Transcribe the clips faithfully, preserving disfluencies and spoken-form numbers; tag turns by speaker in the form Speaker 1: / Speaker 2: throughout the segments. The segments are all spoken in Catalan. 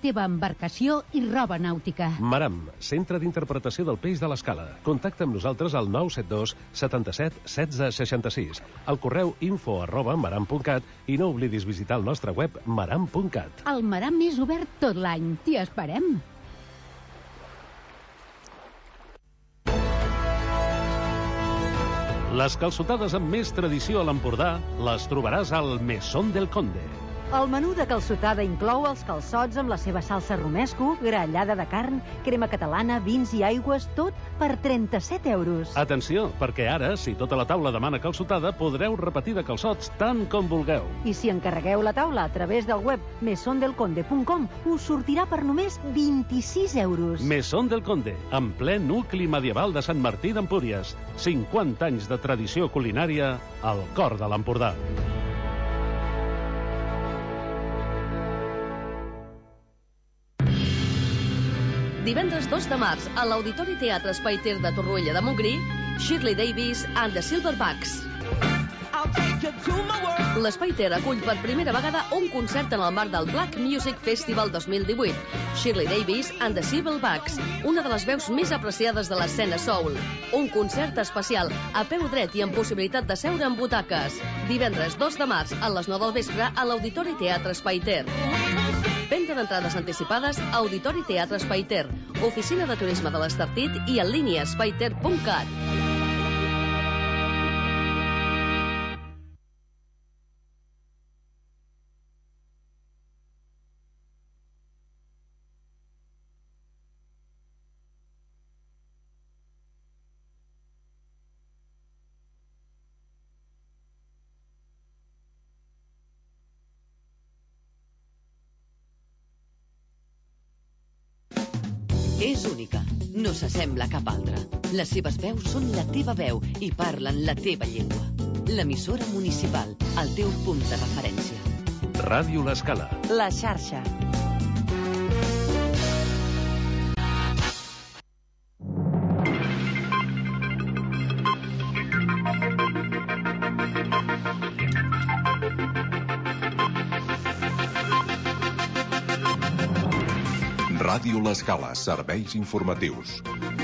Speaker 1: teva embarcació i roba nàutica.
Speaker 2: Maram, centre d'interpretació del peix de l'Escala. Contacta amb nosaltres al nou set dos setanta-set setze seixanta-sis, al correu info arroba maram punt cat i no oblidis visitar el nostre web maram punt cat.
Speaker 1: El Maram és obert tot l'any. T'hi esperem.
Speaker 2: Les calçotades amb més tradició a l'Empordà les trobaràs al Mesón del Conde.
Speaker 3: El menú de calçotada inclou els calçots amb la seva salsa romesco, grallada de carn, crema catalana, vins i aigües, tot per trenta-set euros.
Speaker 2: Atenció, perquè ara, si tota la taula demana calçotada, podreu repetir de calçots tant com vulgueu.
Speaker 3: I si encarregueu la taula a través del web mesón del conde punt com, us sortirà per només vint-i-sis euros.
Speaker 2: Mesón del Conde, en ple nucli medieval de Sant Martí d'Empúries. cinquanta anys de tradició culinària al cor de l'Empordà.
Speaker 4: Divendres dos de març, a l'Auditori Teatre Espai Ter de Torroella de Montgrí, Shirley Davis and the Silverbacks. L'Espai Ter acull per primera vegada un concert en el marc del Black Music Festival dos mil divuit. Shirley Davis and the Silverbacks, una de les veus més apreciades de l'escena soul. Un concert especial, a peu dret i amb possibilitat de seure en butaques. Divendres dos de març, a les nou del vespre, a l'Auditori Teatre Espai Ter. Venda d'entrades anticipades a Auditori Teatre Espai Ter, Oficina de Turisme de l'Estartit i en línia espaiter punt cat.
Speaker 5: És única, no s'assembla a cap altra. Les seves veus són la teva veu i parlen la teva llengua. L'emissora municipal, el teu punt de referència.
Speaker 2: Ràdio L'Escala.
Speaker 3: La xarxa.
Speaker 6: Ràdio L'Escala, serveis informatius.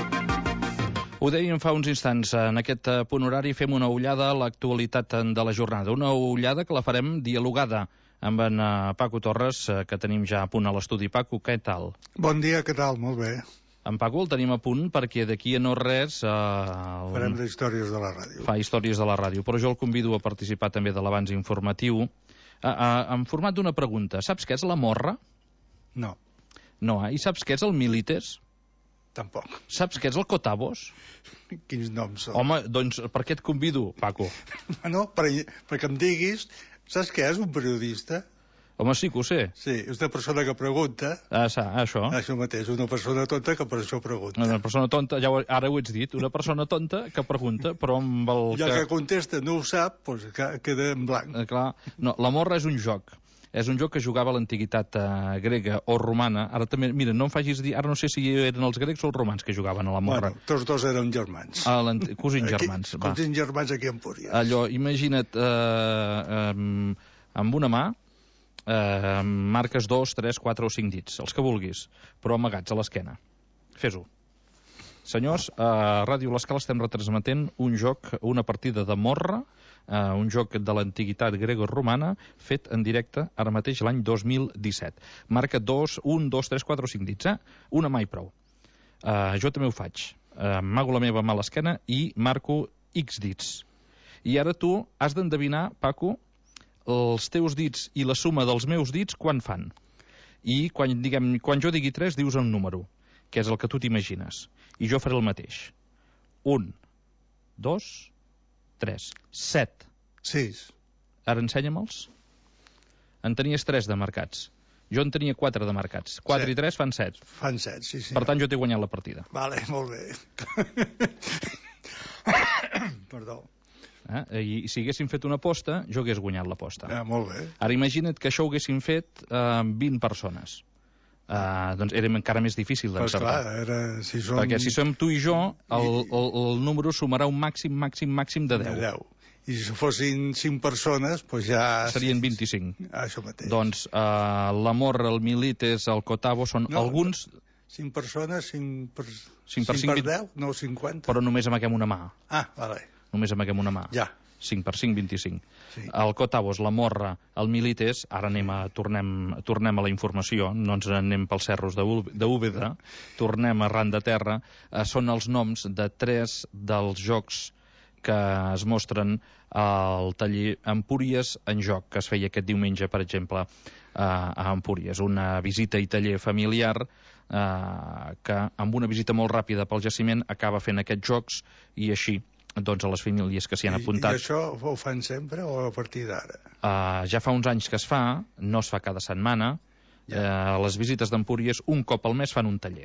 Speaker 7: Ho dèiem fa uns instants, en aquest punt horari fem una ullada a l'actualitat de la jornada. Una ullada que la farem dialogada amb en Paco Torres, que tenim ja a punt a l'estudi. Paco, què tal?
Speaker 8: Bon dia, què tal? Molt bé.
Speaker 7: En Paco el tenim a punt perquè d'aquí a no res... Eh, el...
Speaker 8: Farem de històries de la ràdio.
Speaker 7: Fa històries de la ràdio, però jo el convido a participar també de l'avanç informatiu. Eh, eh, en format d'una pregunta, saps què és la morra?
Speaker 8: No.
Speaker 7: No, eh? I saps què és el milites?
Speaker 8: Tampoc.
Speaker 7: Saps què és el cotavos?
Speaker 8: Quins noms són?
Speaker 7: Home, doncs per què et convido, Paco?
Speaker 8: No, per, perquè em diguis, saps què és un periodista?
Speaker 7: Home, sí que ho sé.
Speaker 8: Sí, és una persona que pregunta.
Speaker 7: Ah, sa, això.
Speaker 8: Això mateix, una persona tonta que per això pregunta.
Speaker 7: Una persona tonta, ja ho, ara ho ets dit, una persona tonta que pregunta, però amb el...
Speaker 8: Ja
Speaker 7: que...
Speaker 8: que contesta no ho sap, doncs queda en blanc.
Speaker 7: Eh, clar, no, la morra és un joc. És un joc que jugava a l'antiguitat eh, grega o romana. Ara també, mira, no em facis dir... Ara no sé si eren els grecs o els romans que jugaven a la morra.
Speaker 8: Bueno, tots dos eren germans.
Speaker 7: A cosins germans.
Speaker 8: Aquí, cosins germans aquí a Empúries.
Speaker 7: Allò, imagina't, eh, eh, amb una mà, eh, marques dos, tres, quatre o cinc dits, els que vulguis, però amagats a l'esquena. Fes-ho. Senyors, a Ràdio L'Escala estem retransmetent un joc, una partida de morra, Uh, un joc de l'antiguitat grego-romana fet en directe ara mateix l'any dos mil disset. Marca dos, un, dos, tres, quatre o cinc dits, eh? Una mai prou. Uh, jo també ho faig. Uh, Mago la meva mà a l'esquena i marco X dits. I ara tu has d'endevinar, Paco, els teus dits i la suma dels meus dits quan fan. I quan, diguem, quan jo digui tres dius un número, que és el que tu t'imagines. I jo faré el mateix. Un, dos... tres. Set.
Speaker 8: Sis.
Speaker 7: Ara ensenya'm-els. En tenies tres de marcats. Jo en tenia quatre de marcats. Quatre set. I tres fan set.
Speaker 8: Fan set, sí, sí.
Speaker 7: Per tant, jo t'he guanyat la partida.
Speaker 8: Vale, molt bé. Perdó.
Speaker 7: Eh? I si haguéssim fet una aposta, jo hagués guanyat l'aposta.
Speaker 8: Ah, molt bé.
Speaker 7: Ara imagina't que això ho haguéssim fet eh, vint persones. Uh, doncs era encara més difícil d'encertar.
Speaker 8: Pues clar, era, si som...
Speaker 7: Perquè si som tu i jo, el, el, el número sumarà un màxim, màxim, màxim de deu.
Speaker 8: De deu. I si fossin cinc persones, doncs ja...
Speaker 7: Serien vint-i-cinc.
Speaker 8: Això mateix.
Speaker 7: Doncs uh, la Morra, el Milites, el Cotavo són
Speaker 8: no,
Speaker 7: alguns...
Speaker 8: cinc persones, cinc per,
Speaker 7: cinc per,
Speaker 8: cinc per deu, no, cinquanta.
Speaker 7: Però només amaguem una mà.
Speaker 8: Ah, vale.
Speaker 7: Només amaguem una mà.
Speaker 8: Ja.
Speaker 7: cinc per cinc, vint-i-cinc.
Speaker 8: Sí.
Speaker 7: El Cotavos, la Morra, el Milites, ara anem a, tornem, tornem a la informació, no ens anem pels cerros d'Úbeda, tornem arran de terra, eh, són els noms de tres dels jocs que es mostren al taller Empúries en Joc, que es feia aquest diumenge, per exemple, a Empúries. Una visita i taller familiar eh, que, amb una visita molt ràpida pel jaciment, acaba fent aquests jocs i així doncs a les famílies que s'hi han apuntat.
Speaker 8: I, I això ho fan sempre o a partir d'ara?
Speaker 7: Uh, ja fa uns anys que es fa, no es fa cada setmana. Ja. Uh, les visites d'Empúries un cop al mes fan un taller.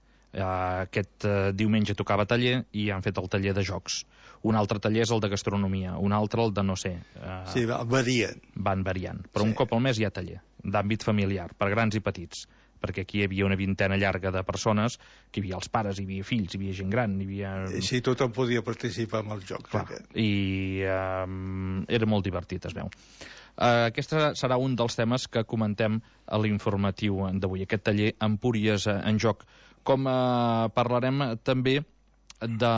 Speaker 7: Uh, aquest uh, diumenge tocava taller i han fet el taller de jocs. Un altre taller és el de gastronomia, un altre el de no sé. Uh,
Speaker 8: sí, varien.
Speaker 7: Van variant, però sí. Un cop al mes hi ha taller, d'àmbit familiar, per grans i petits, perquè aquí hi havia una vintena llarga de persones, que hi havia els pares, hi havia fills, hi havia gent gran, hi havia...
Speaker 8: Sí, tothom podia participar en el joc.
Speaker 7: Clar, i uh, era molt divertit, es veu. Uh, aquest serà un dels temes que comentem a l'informatiu d'avui, aquest taller Empúries en Joc. Com uh, parlarem també de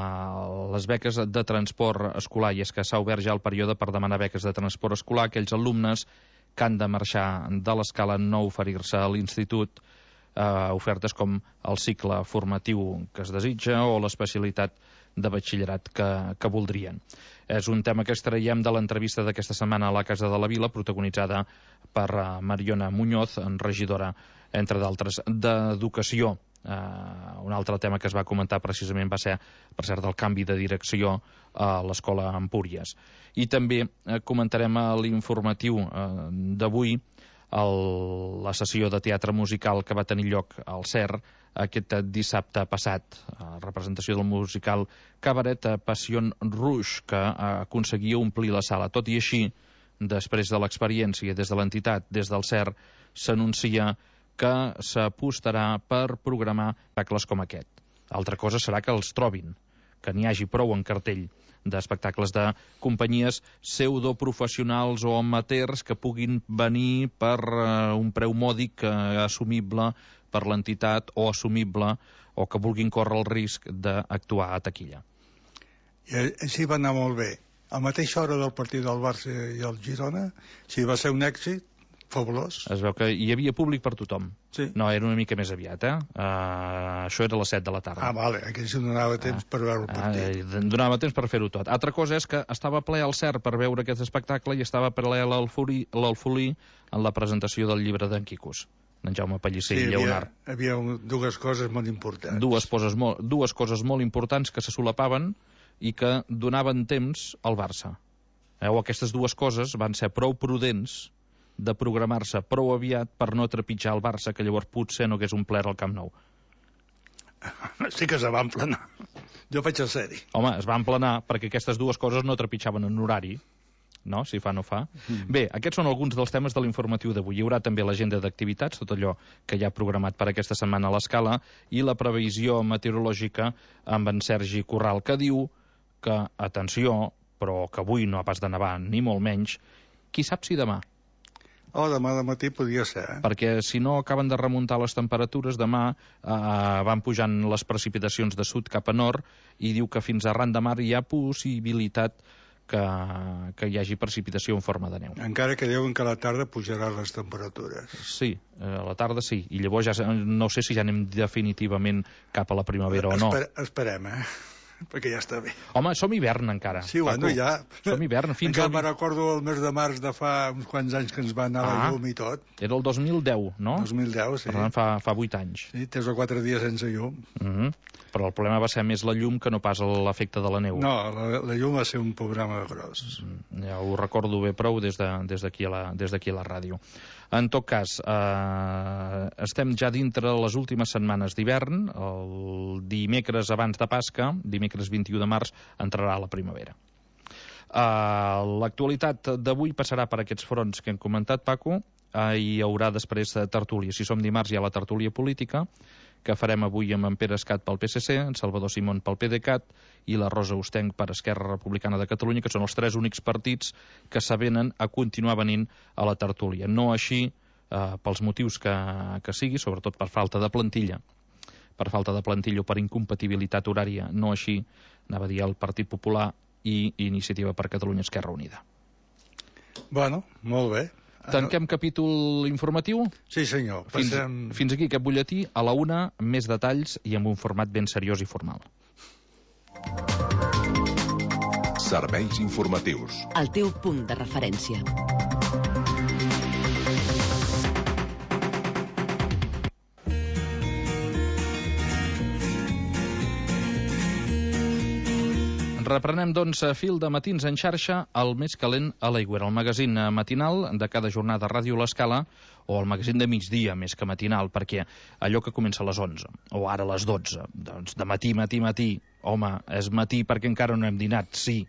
Speaker 7: les beques de transport escolar, i és que s'ha obert ja el període per demanar beques de transport escolar a aquells alumnes que han de marxar de l'escala, no oferir-se a l'institut eh, ofertes com el cicle formatiu que es desitja o l'especialitat de batxillerat que, que voldrien. És un tema que extraiem de l'entrevista d'aquesta setmana a la Casa de la Vila, protagonitzada per Mariona Muñoz, regidora, entre d'altres, d'Educació. Uh, un altre tema que es va comentar precisament va ser, per cert, el canvi de direcció a l'escola Empúries. I també uh, comentarem a l'informatiu uh, d'avui el, la sessió de teatre musical que va tenir lloc al C E R aquest dissabte passat, uh, representació del musical Cabaret Passion Rouge, que uh, aconseguia omplir la sala. Tot i així, després de l'experiència des de l'entitat, des del C E R, s'anuncia que s'apostarà per programar espectacles com aquest. Altra cosa serà que els trobin, que n'hi hagi prou en cartell d'espectacles de companyies pseudoprofessionals o amateurs que puguin venir per uh, un preu mòdic uh, assumible per l'entitat o assumible o que vulguin córrer el risc d'actuar a taquilla.
Speaker 8: I així va anar molt bé. A la mateixa hora del partit del Barça i el Girona, si va ser un èxit, fabulós.
Speaker 7: Es veu que hi havia públic per tothom.
Speaker 8: Sí.
Speaker 7: No, era una mica més aviat, eh? Uh, això era a les set de la tarda.
Speaker 8: Ah, vale, aquí si donava temps uh, per veure el partit.
Speaker 7: Uh, donava temps per fer-ho tot. Altra cosa és que estava ple al C E R per veure aquest espectacle i estava ple a l'Alfolí en la presentació del llibre d'en Quicos, d'en Jaume Pellicer
Speaker 8: sí,
Speaker 7: i Lleonard.
Speaker 8: Hi havia dues coses molt importants.
Speaker 7: Dues coses molt, dues coses molt importants que se solapaven i que donaven temps al Barça. Eh, o aquestes dues coses van ser prou prudents de programar-se prou aviat per no trepitjar el Barça, que llavors potser no hagués omplert el Camp Nou.
Speaker 8: Sí que se va emplenar. Jo vaig a ser-hi.
Speaker 7: Home, es va emplenar perquè aquestes dues coses no trepitjaven en horari, no? Si fa, no fa. Mm. Bé, aquests són alguns dels temes de l'informatiu d'avui. Hi haurà també l'agenda d'activitats, tot allò que hi ha programat per aquesta setmana a l'Escala, i la previsió meteorològica amb en Sergi Corral, que diu que, atenció, però que avui no ha pas de nevar, ni molt menys, qui sap si demà?
Speaker 8: Oh, demà de matí podria ser, eh?
Speaker 7: Perquè si no acaben de remuntar les temperatures, demà eh, van pujant les precipitacions de sud cap a nord i diu que fins arran de mar hi ha possibilitat que, que hi hagi precipitació en forma de neu.
Speaker 8: Encara que diuen que a la tarda pujaran les temperatures.
Speaker 7: Sí, a la tarda sí. I llavors ja no sé si ja anem definitivament cap a la primavera o no.
Speaker 8: Esper esperem, eh? Perquè ja està bé.
Speaker 7: Home, som hivern encara.
Speaker 8: Sí, bueno,
Speaker 7: Paco.
Speaker 8: ja.
Speaker 7: Som hivern. Fins
Speaker 8: encara
Speaker 7: al...
Speaker 8: me recordo el mes de març de fa uns quants anys que ens va anar ah, la llum i tot.
Speaker 7: Era el dos mil deu, no?
Speaker 8: dos mil deu, sí.
Speaker 7: Per tant, fa, fa vuit anys.
Speaker 8: Sí, tres o quatre dies sense llum.
Speaker 7: Mm -hmm. Però el problema va ser més la llum que no pas l'efecte de la neu.
Speaker 8: No, la, la llum va ser un programa gros.
Speaker 7: Mm, ja ho recordo bé prou des d'aquí de, des a, la, des a la ràdio. En tot cas, eh, estem ja dintre les últimes setmanes d'hivern. El dimecres abans de Pasca, dimecres vint-i-u de març, entrarà a la primavera. Uh, l'actualitat d'avui passarà per aquests fronts que hem comentat, Paco. Uh, hi haurà després tertúlia. Si som dimarts hi ha la tertúlia política, que farem avui amb en Pere Escat pel P S C, en Salvador Simón pel PDeCAT i la Rosa Ostenc per Esquerra Republicana de Catalunya, que són els tres únics partits que s'avenen a continuar venint a la tertúlia. No així, eh, pels motius que, que sigui, sobretot per falta de plantilla, per falta de plantilla o per incompatibilitat horària, no així, anava a dir, el Partit Popular i Iniciativa per Catalunya Esquerra Unida.
Speaker 8: Bueno, molt bé.
Speaker 7: Tanquem capítol informatiu?
Speaker 8: Sí, senyor.
Speaker 7: Fins,
Speaker 8: Passem...
Speaker 7: fins aquí aquest butlletí. A la una, més detalls i amb un format ben seriós i formal.
Speaker 6: Serveis informatius.
Speaker 5: El teu punt de referència.
Speaker 7: Reprenem, doncs, a fil de matins en xarxa el més calent a l'Aigüera, el magazín matinal de cada jornada a Ràdio L'Escala, o el magazín de migdia, més que matinal, perquè allò que comença a les onze, o ara a les dotze, doncs de matí, matí, matí, home, és matí perquè encara no hem dinat, sí,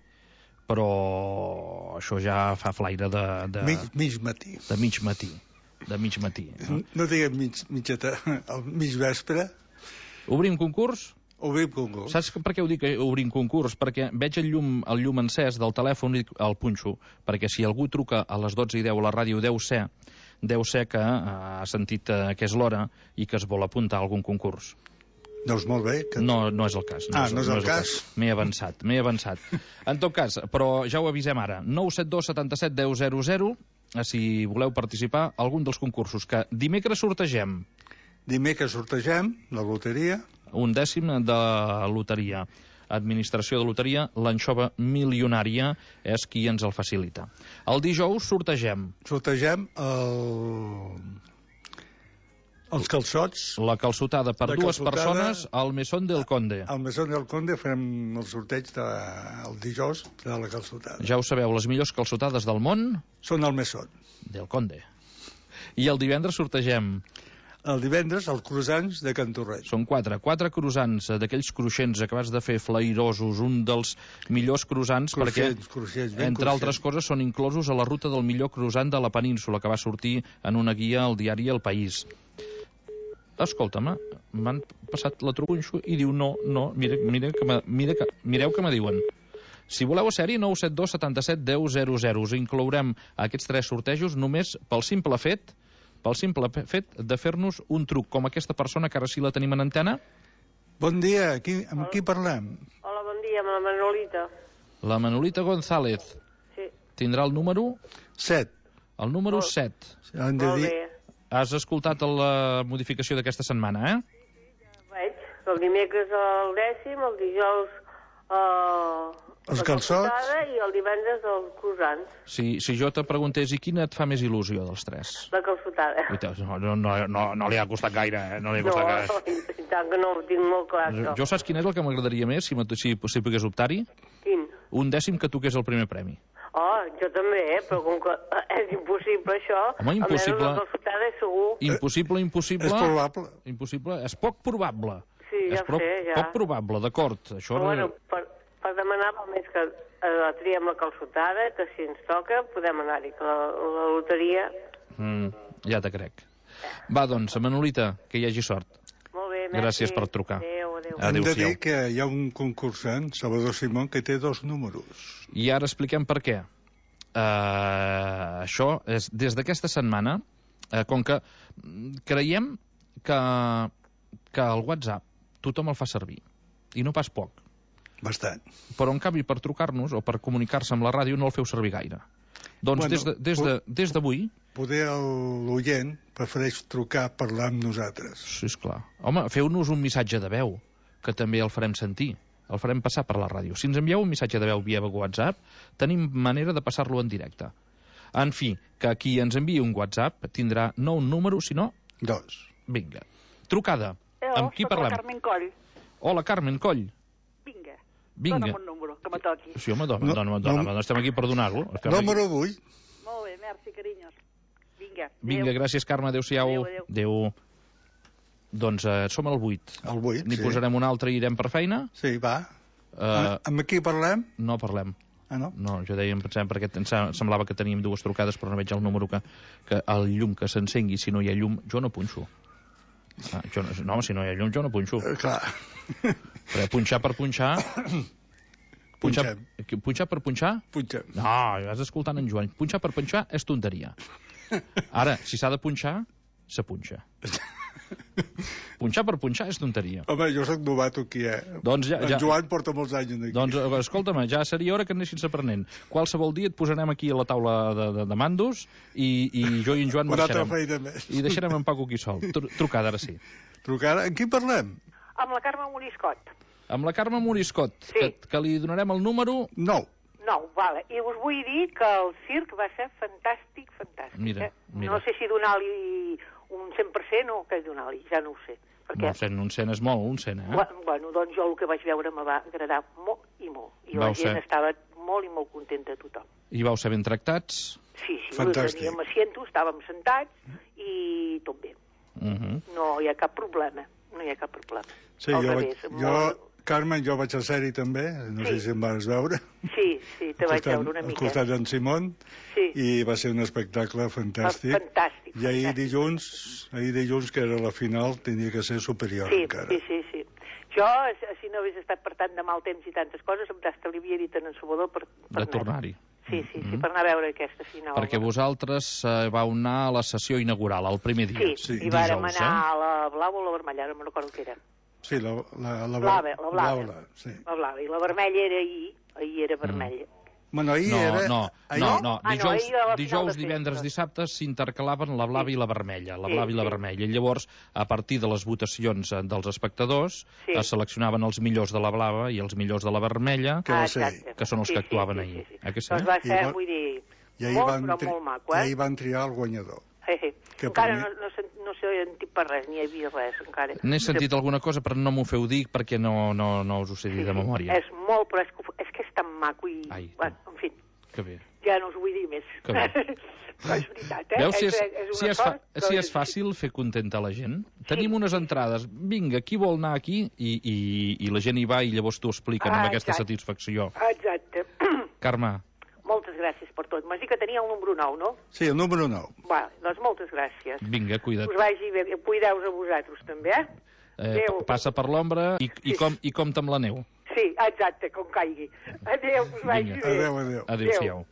Speaker 7: però això ja fa flaire de... de
Speaker 8: mig, mig matí.
Speaker 7: De mig matí, de mig matí.
Speaker 8: No, no diguem mig, mitjata, el mig vespre.
Speaker 7: Obrim concurs?
Speaker 8: Obrim concurs.
Speaker 7: Saps per què ho dic, obrim concurs? Perquè veig el llum, el llum encès del telèfon i el punxo, perquè si algú truca a les dotze i deu a la ràdio deu ser, deu ser que ha sentit que és l'hora i que es vol apuntar a algun concurs.
Speaker 8: Doncs molt bé. Que...
Speaker 7: No, no és el cas. No
Speaker 8: ah,
Speaker 7: és,
Speaker 8: no és
Speaker 7: no
Speaker 8: el
Speaker 7: és
Speaker 8: cas?
Speaker 7: cas. M'he avançat, m'he avançat. En tot cas, però ja ho avisem ara, nou set dos setanta-set deu zero zero, si voleu participar, algun dels concursos que dimecres sortegem.
Speaker 8: Dimecres sortegem la loteria.
Speaker 7: Un dècim de loteria. Administració de loteria, l'anxova milionària és qui ens el facilita. El dijous sortegem.
Speaker 8: Sortegem el... els calçots.
Speaker 7: La calçotada per
Speaker 8: la
Speaker 7: dues
Speaker 8: calçotada...
Speaker 7: persones al Mesón del Conde.
Speaker 8: Al Mesón del Conde farem el sorteig de... el dijous de la calçotada.
Speaker 7: Ja ho sabeu, les millors calçotades del món...
Speaker 8: Són al Mesón.
Speaker 7: Del Conde. I el divendres sortegem...
Speaker 8: El divendres, els croissants de Can Torrent.
Speaker 7: Són quatre. Quatre croissants d'aquells cruixents acabats de fer flairosos, un dels millors croissants,
Speaker 8: cruixents,
Speaker 7: perquè,
Speaker 8: cruixents,
Speaker 7: entre
Speaker 8: cruixents.
Speaker 7: altres coses, són inclosos a la ruta del millor croissant de la península, que va sortir en una guia al diari El País. Escolta'm, m'han passat la trucunxo i diu no, no, mira, mira que me, mira que, mireu que me diuen. Si voleu a sèrie, nou set dos setanta-set deu zero zero. Us inclourem aquests tres sortejos només pel simple fet pel simple fet de fer-nos un truc, com aquesta persona que ara sí la tenim en antena.
Speaker 8: Bon dia, aquí, amb Hola. qui parlem?
Speaker 9: Hola, bon dia, amb la Manolita.
Speaker 7: La Manolita González.
Speaker 9: Sí.
Speaker 7: Tindrà el número?
Speaker 8: set.
Speaker 7: El número
Speaker 9: Molt.
Speaker 7: set.
Speaker 8: Han de
Speaker 9: Molt
Speaker 8: dir...
Speaker 9: bé.
Speaker 7: Has escoltat la modificació d'aquesta setmana, eh?
Speaker 9: Sí, ja veig. El dimecres el dècim, el dijous uh,
Speaker 8: els
Speaker 9: la
Speaker 8: calçots
Speaker 9: i el divendres els croissants.
Speaker 7: Si, si jo te preguntés, i quina et fa més il·lusió dels tres?
Speaker 9: La calçotada.
Speaker 7: No, no, no, no, no li ha costat gaire, eh? No li ha costat
Speaker 9: no,
Speaker 7: gaire.
Speaker 9: i tant que no ho tinc molt clar, això.
Speaker 7: Jo saps quin és el que m'agradaria més, si, si, si pogués optar-hi?
Speaker 9: Quin?
Speaker 7: Un dècim que toqués el primer premi.
Speaker 9: Oh, jo també, eh? Però com que és impossible això...
Speaker 7: Home, impossible.
Speaker 9: La calçotada és segur.
Speaker 7: Impossible, impossible...
Speaker 8: És probable.
Speaker 7: Impossible, és poc probable.
Speaker 9: Sí, ja
Speaker 7: és pro,
Speaker 9: sé, ja.
Speaker 7: Poc probable, d'acord. Això...
Speaker 9: Però bueno, per, per demanar pel més que eh, triem la calçotada, que si ens toca podem anar-hi, que la, la loteria...
Speaker 7: Mm, ja te crec. Va, doncs, Manolita, que hi hagi sort.
Speaker 9: Molt bé, merci.
Speaker 7: Gràcies per trucar.
Speaker 9: Adéu, adéu.
Speaker 8: Hem de dir que hi ha un concursant, Salvador Simón, que té dos números.
Speaker 7: I ara expliquem per què. Uh, això és des d'aquesta setmana, uh, com que creiem que, que el WhatsApp tothom el fa servir, i no pas poc.
Speaker 8: Bastant.
Speaker 7: Però, en canvi, per trucar-nos o per comunicar-se amb la ràdio no el feu servir gaire. Doncs
Speaker 8: bueno,
Speaker 7: des de, des de, des d'avui...
Speaker 8: Poder l'oient prefereix trucar, parlar amb nosaltres.
Speaker 7: Sí, esclar. Home, feu-nos un missatge de veu, que també el farem sentir. El farem passar per la ràdio. Si ens envieu un missatge de veu via WhatsApp, tenim manera de passar-lo en directe. En fi, que qui ens enviï un WhatsApp tindrà no un número, sinó...
Speaker 8: Dos.
Speaker 7: Vinga. Trucada.
Speaker 10: Eh,
Speaker 7: amb qui parlem?
Speaker 10: Hola, Carmen Coll.
Speaker 7: Hola, Carmen Coll.
Speaker 10: Vinga.
Speaker 7: Vinga.
Speaker 10: Dóna'm un número, que me toqui.
Speaker 7: Sí, home, dona,
Speaker 8: no,
Speaker 7: dona, dona,
Speaker 8: no,
Speaker 7: no estem aquí per donar-lo.
Speaker 8: Número vuit.
Speaker 10: Molt bé, merci, carinyos. Vinga.
Speaker 7: Vinga, gràcies, Carme. Adéu-siau.
Speaker 10: Adéu, adéu.
Speaker 7: Adéu. Doncs eh, som al vuit.
Speaker 8: Al vuit,
Speaker 7: N'hi
Speaker 8: sí.
Speaker 7: posarem un altre i irem per feina?
Speaker 8: Sí, va.
Speaker 7: Uh,
Speaker 8: amb qui parlem?
Speaker 7: No parlem.
Speaker 8: Ah, no?
Speaker 7: No, jo deia, em pensem, perquè em semblava que teníem dues trucades, però no veig el número que, que el llum que s'encengui, si no hi ha llum, jo no punxo. Ah, jo no, no, si no hi ha llum, jo no punxo.
Speaker 8: Eh, clar.
Speaker 7: Però punxar per punxar... Punxar, punxar per punxar?
Speaker 8: Punxem.
Speaker 7: No, vas escoltant en Joan. Punxar per punxar és tonteria. Ara, si s'ha de punxar, se punxa. Punxar per punxar és tonteria.
Speaker 8: Home, jo soc novato aquí, eh?
Speaker 7: Doncs ja, ja...
Speaker 8: En Joan porta molts anys aquí.
Speaker 7: Doncs, escolta'm, ja seria hora que anessin aprenent. Qualsevol dia et posarem aquí a la taula de, de, de mandos i, i jo i en Joan
Speaker 8: Una
Speaker 7: marxarem.
Speaker 8: altra feina més.
Speaker 7: I deixarem en Paco aquí sol. Tru trucada, ara sí.
Speaker 8: Trucada? En qui parlem?
Speaker 10: Amb la Carme Moriscot.
Speaker 7: Amb la Carme Moriscot,
Speaker 10: Sí.
Speaker 7: que, que li donarem el número...
Speaker 8: Nou.
Speaker 10: No, vale. I us vull dir que el circ va ser fantàstic, fantàstic.
Speaker 7: Mira,
Speaker 10: eh?
Speaker 7: mira.
Speaker 10: No sé si donar-li un cent per cent o què donar-li, ja no ho sé. Perquè,
Speaker 7: No, un cent, un cent és molt, un cent, eh?
Speaker 10: Bueno, doncs jo el que vaig veure me va agradar molt i molt. I
Speaker 7: Vau
Speaker 10: la gent
Speaker 7: ser.
Speaker 10: estava molt i molt contenta, tothom.
Speaker 7: I vau ser ben tractats?
Speaker 10: Sí, sí,
Speaker 8: Fantàstic.
Speaker 10: teníem asiento, estàvem sentats i tot bé.
Speaker 7: Uh -huh.
Speaker 10: No hi ha cap problema, no hi ha cap problema.
Speaker 8: Sí,
Speaker 10: Al
Speaker 8: jo,
Speaker 10: revés,
Speaker 8: vaig,
Speaker 10: molt-
Speaker 8: jo, Carmen, jo vaig a ser-hi també, no
Speaker 10: Sí.
Speaker 8: sé si em vas veure.
Speaker 10: Sí, sí, te vaig
Speaker 8: Al costat-
Speaker 10: veure una
Speaker 8: Al
Speaker 10: mica.
Speaker 8: costat d'en Simón,
Speaker 10: Sí.
Speaker 8: i va ser un espectacle fantàstic.
Speaker 10: Fantàstic.
Speaker 8: I ahir
Speaker 10: fantàstic.
Speaker 8: dilluns, ahir dilluns, que era la final, tenia que ser superior
Speaker 10: Sí,
Speaker 8: encara.
Speaker 10: sí, sí, sí. Jo, si no hagués estat per tant de mal temps i tantes coses, d'hasta li havia dit a en Salvador per, per
Speaker 7: De tornar-hi.
Speaker 10: Sí, sí, sí,
Speaker 7: Mhm.
Speaker 10: per anar a veure aquesta final.
Speaker 7: Perquè vosaltres eh, vau anar a la sessió inaugural, el primer dia.
Speaker 10: Sí,
Speaker 8: Sí,
Speaker 10: i vàrem
Speaker 7: dijous,
Speaker 10: anar
Speaker 7: eh?
Speaker 10: a la blava o la vermella, no me'n recordo què era.
Speaker 8: Sí, la, la, la,
Speaker 10: Blava, la blava.
Speaker 8: blava, sí.
Speaker 10: La blava, i la vermella era ahir, ahir era vermella.
Speaker 8: Bueno, ahir
Speaker 7: No,
Speaker 8: era...
Speaker 7: no,
Speaker 8: ahir...
Speaker 7: no, no.
Speaker 10: Ah, no,
Speaker 7: Dijous,
Speaker 10: ahir a la final
Speaker 7: dijous
Speaker 10: de
Speaker 7: divendres,
Speaker 10: festa.
Speaker 7: dissabte s'intercalaven la blava
Speaker 10: Sí.
Speaker 7: i la vermella, la
Speaker 10: Sí,
Speaker 7: blava i la
Speaker 10: sí.
Speaker 7: vermella. I llavors, a partir de les votacions eh, dels espectadors,
Speaker 10: Sí.
Speaker 7: es seleccionaven els millors de la blava i els millors de la vermella,
Speaker 8: Que va
Speaker 10: Ah,
Speaker 8: ser
Speaker 10: exacte.
Speaker 7: que són els
Speaker 10: Sí,
Speaker 7: que
Speaker 10: sí,
Speaker 7: actuaven
Speaker 10: sí,
Speaker 7: ahir.
Speaker 10: sí, sí.
Speaker 7: Eh que sí?
Speaker 10: Doncs va
Speaker 8: I
Speaker 10: ser,
Speaker 8: va-
Speaker 10: vull dir,
Speaker 8: I ahir
Speaker 10: molt,
Speaker 8: van,
Speaker 10: però
Speaker 8: tri...
Speaker 10: molt maco,
Speaker 8: I
Speaker 10: eh?
Speaker 8: ahir van triar el guanyador.
Speaker 10: Eh, eh.
Speaker 8: Que
Speaker 10: Encara
Speaker 8: per mi-
Speaker 10: no, no, sen- no sé sentit per res, ni hi havia res, encara.
Speaker 7: N'he sentit alguna cosa, però no m'ho feu dir perquè no, no, no us ho sé dir de memòria.
Speaker 10: És molt, però és que, és que és tan maco i...
Speaker 7: Ai,
Speaker 10: bueno, en fi,
Speaker 7: Que bé.
Speaker 10: ja no us vull dir més.
Speaker 7: Que bé.
Speaker 10: Però és veritat, eh?
Speaker 7: Veus si és,
Speaker 10: és
Speaker 7: si
Speaker 10: una
Speaker 7: és, fa,
Speaker 10: sort que
Speaker 7: si és
Speaker 10: és-
Speaker 7: fàcil fer contenta la gent? Tenim unes entrades, vinga, qui vol anar aquí? I, i, i la gent hi va i llavors t'ho expliquen
Speaker 10: Ah,
Speaker 7: amb aquesta
Speaker 10: exacte.
Speaker 7: satisfacció.
Speaker 10: Exacte.
Speaker 7: Carme,
Speaker 10: Moltes gràcies per tot. M'has dit que tenia el número nou, no?
Speaker 8: Sí, el número nou.
Speaker 10: Vale, doncs moltes gràcies.
Speaker 7: vinga, cuida't.
Speaker 10: Us vagi bé. Cuideu-vos a vosaltres, també, eh?
Speaker 7: Eh,
Speaker 10: Adéu.
Speaker 7: passa per l'ombra i, i,
Speaker 10: Sí.
Speaker 7: com, i compta amb la neu.
Speaker 10: Sí, exacte, com caigui. Adéu, us vagi
Speaker 7: Vinga.
Speaker 10: bé.
Speaker 8: Adéu, adéu.
Speaker 7: Adéu-siau.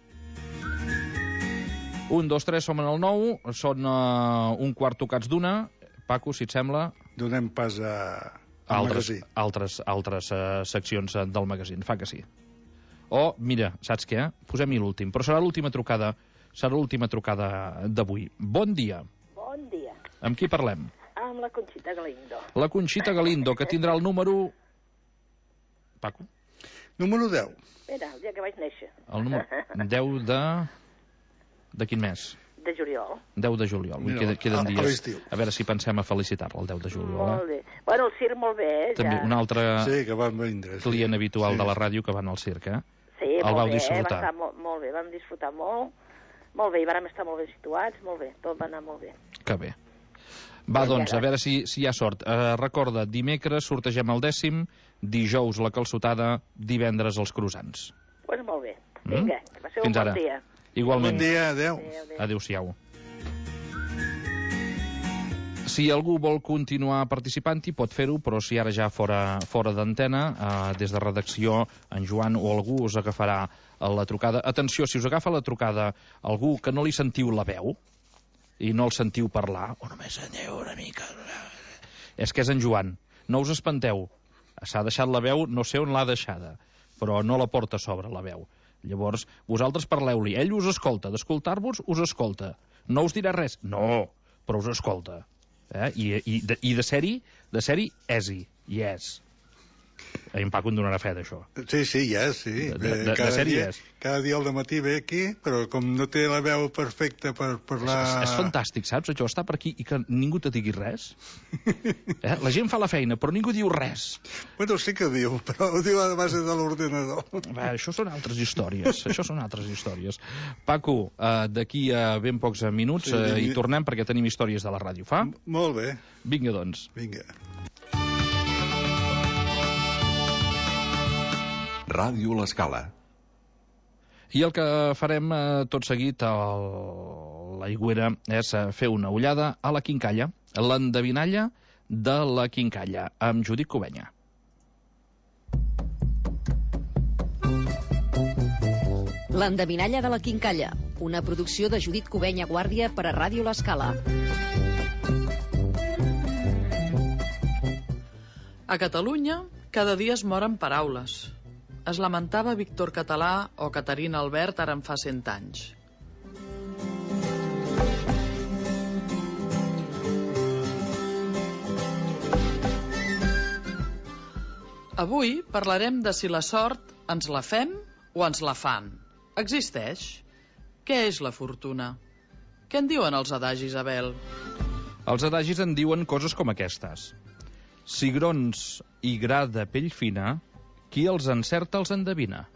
Speaker 7: Un, dos, tres, som en el nou, són uh, un quart tocats d'una. Paco, si et sembla,
Speaker 8: Donem pas a... al
Speaker 7: altres,
Speaker 8: magatzí.
Speaker 7: altres, altres uh, seccions uh, del magazín. Fa que sí. O, mira, saps què? Posem-hi l'últim, però serà l'última trucada serà l'última trucada d'avui. Bon dia.
Speaker 11: Bon dia.
Speaker 7: Amb qui parlem?
Speaker 11: Amb la Conxita Galindo.
Speaker 7: La Conxita Galindo, que tindrà el número... Paco?
Speaker 8: Número deu.
Speaker 11: Era el dia que vaig néixer.
Speaker 7: El número deu de... De quin mes?
Speaker 11: De juliol.
Speaker 7: deu de juliol. Ui,
Speaker 8: Mira,
Speaker 7: queda, queden
Speaker 8: a- a
Speaker 7: dies.
Speaker 8: l'estiu.
Speaker 7: A veure si pensem a felicitar-la el deu de juliol.
Speaker 11: Molt
Speaker 7: Eh?
Speaker 11: bé. Bueno, el circ molt bé, eh?
Speaker 7: També
Speaker 11: ja.
Speaker 7: un altre
Speaker 8: Sí, que van vindre. Sí.
Speaker 7: client habitual
Speaker 8: Sí.
Speaker 7: de la ràdio que van al circ, eh?
Speaker 11: Sí,
Speaker 7: el
Speaker 11: molt
Speaker 7: vau
Speaker 11: bé,
Speaker 7: disfrutar.
Speaker 11: va estar molt, molt bé, vam disfrutar molt. Molt bé, i vàrem estar molt ben situats, molt bé, tot va anar molt bé.
Speaker 7: Que bé. Va,
Speaker 11: Vinga,
Speaker 7: doncs, a
Speaker 11: gràcies.
Speaker 7: veure si, si hi ha sort. Uh, recorda, dimecres sortegem el dècim, dijous la calçotada, divendres els croissants.
Speaker 11: Doncs pues molt bé.
Speaker 7: Mm?
Speaker 11: Vinga, que passeu
Speaker 7: Fins
Speaker 11: un
Speaker 7: ara.
Speaker 11: bon dia.
Speaker 7: Igualment.
Speaker 8: Bon dia, adéu.
Speaker 11: Adéu, adéu.
Speaker 7: Adéu-siau. Si algú vol continuar participant-hi, pot fer-ho, però si ara ja fora, fora d'antena, eh, des de redacció, en Joan o algú us agafarà la trucada. Atenció, si us agafa la trucada algú que no li sentiu la veu i no el sentiu parlar, o només sentiu una mica... És que és en Joan. No us espanteu. S'ha deixat la veu, no sé on l'ha deixada, però no la porta a sobre, la veu. Llavors, vosaltres parleu-li. Ell us escolta. D'escoltar-vos, us escolta. No us dirà res. No, però us escolta. Eh? I, i, de, I de ser-hi, de ser-hi, és-hi. I és. I en Paco en donarà fe d'això.
Speaker 8: Sí, sí, ja, sí.
Speaker 7: De- de- de-
Speaker 8: cada,
Speaker 7: de sèrie
Speaker 8: dia,
Speaker 7: és.
Speaker 8: cada dia al dematí ve aquí, però com no té la veu perfecta per parlar...
Speaker 7: És, és fantàstic, saps? Això, estar per aquí i que ningú te digui res. Eh? La gent fa la feina, però ningú diu res.
Speaker 8: Bueno, sí que ho diu, però ho diu a base de l'ordenador.
Speaker 7: Va, això són altres històries. Això són altres històries. Paco, eh, d'aquí a ben pocs minuts
Speaker 8: Sí,
Speaker 7: eh,
Speaker 8: sí.
Speaker 7: hi tornem perquè tenim històries de la ràdio. Fa?
Speaker 8: Molt bé.
Speaker 7: Vinga, doncs.
Speaker 8: Vinga.
Speaker 6: Ràdio L'Escala.
Speaker 7: I el que farem eh, tot seguit a l'Aigüera és eh, fer una ullada a la quincalla. l'endevinalla de la quincalla, amb Judit Covenya.
Speaker 4: L'endevinalla de la quincalla, una producció de Judit Covenya Guàrdia per a Ràdio L'Escala.
Speaker 12: A Catalunya, cada dia es moren paraules. Es lamentava Víctor Català o Caterina Albert ara en fa cent anys. Avui parlarem de si la sort ens la fem o ens la fan. Existeix? Què és la fortuna? Què en diuen els adagis, Abel?
Speaker 7: Els adagis en diuen coses com aquestes. Cigrons i gra de pell fina, qui els encerta els endevina.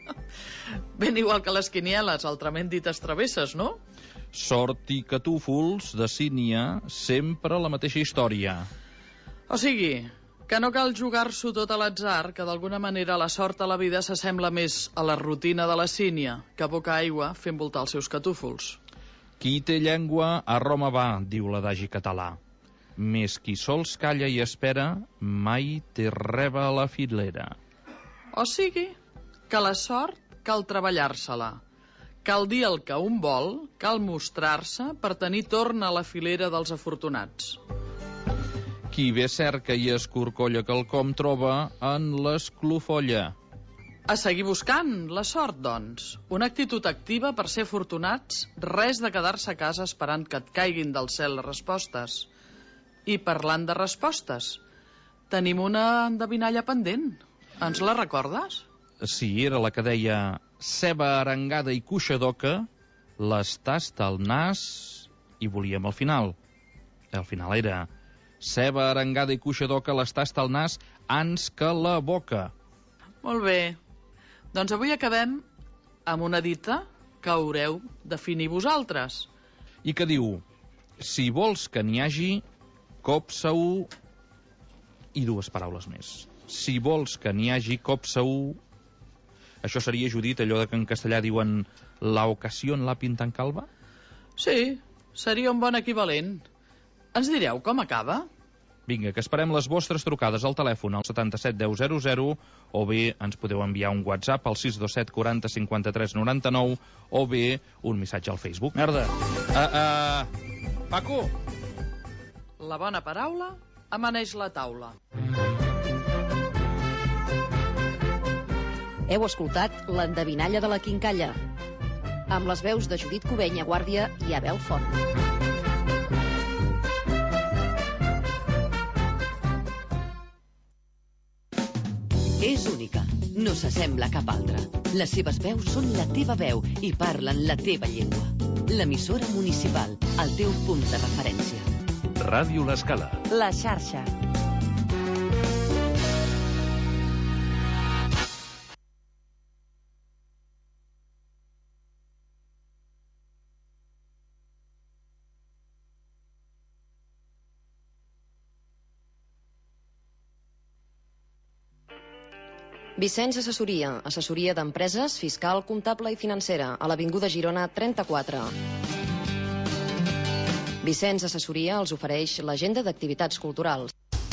Speaker 12: Ben igual que les quinieles, altrament dites travesses, no?
Speaker 7: Sort i catúfols de sínia, sempre la mateixa història.
Speaker 12: O sigui, que no cal jugar-s'ho tot a l'atzar, que d'alguna manera la sort a la vida s'assembla més a la rutina de la sínia que a poca aigua fent voltar els seus catúfols.
Speaker 7: Qui té llengua a Roma va, diu l'adagi català. Més qui sols calla i espera, mai té reba a la filera.
Speaker 12: O sigui, que la sort cal treballar-se-la. Cal dir el que un vol, cal mostrar-se per tenir torn a la filera dels afortunats.
Speaker 7: Qui bé cerca i escorcolla quelcom troba en l'esclofolla.
Speaker 12: A seguir buscant la sort, doncs. Una actitud activa per ser afortunats, res de quedar-se a casa esperant que et caiguin del cel les respostes. I parlant de respostes, tenim una endevinalla pendent. Ens la recordes?
Speaker 7: Sí, era la que deia ceba arengada i cuixa d'oca, les tasta al nas i volíem al final. Al final era ceba arengada i cuixa d'oca, les tasta al nas ans que la boca.
Speaker 12: Molt bé. Doncs avui acabem amb una dita que haureu de definir vosaltres.
Speaker 7: I que diu, si vols que n'hi hagi, copsa-ho, i dues paraules més. Si vols que n'hi hagi, copsa-ho. Això seria, Judit, allò de que en castellà diuen la ocasión la pintan calva?
Speaker 12: Sí, seria un bon equivalent. Ens direu com acaba?
Speaker 7: Vinga, que esperem les vostres trucades al telèfon al setanta-set deu zero zero o bé ens podeu enviar un WhatsApp al sis dos set quaranta cinquanta-tres noranta-nou o bé un missatge al Facebook. Merda! Uh, uh, Paco!
Speaker 12: La bona paraula amaneix la taula.
Speaker 4: Heu escoltat l'endevinalla de la quincalla, amb les veus de Judit Covenya Guàrdia i Abel Font.
Speaker 5: És única, no s'assembla a cap altra. Les seves veus són la teva veu i parlen la teva llengua. L'emissora municipal, el teu punt de referència.
Speaker 2: Ràdio L'Escala.
Speaker 3: La xarxa.
Speaker 4: Vicenç Assessoria, assessoria d'empreses, fiscal, comptable i financera, a l'Avinguda Girona trenta-quatre. Vicenç Assessoria els ofereix l'agenda d'activitats culturals.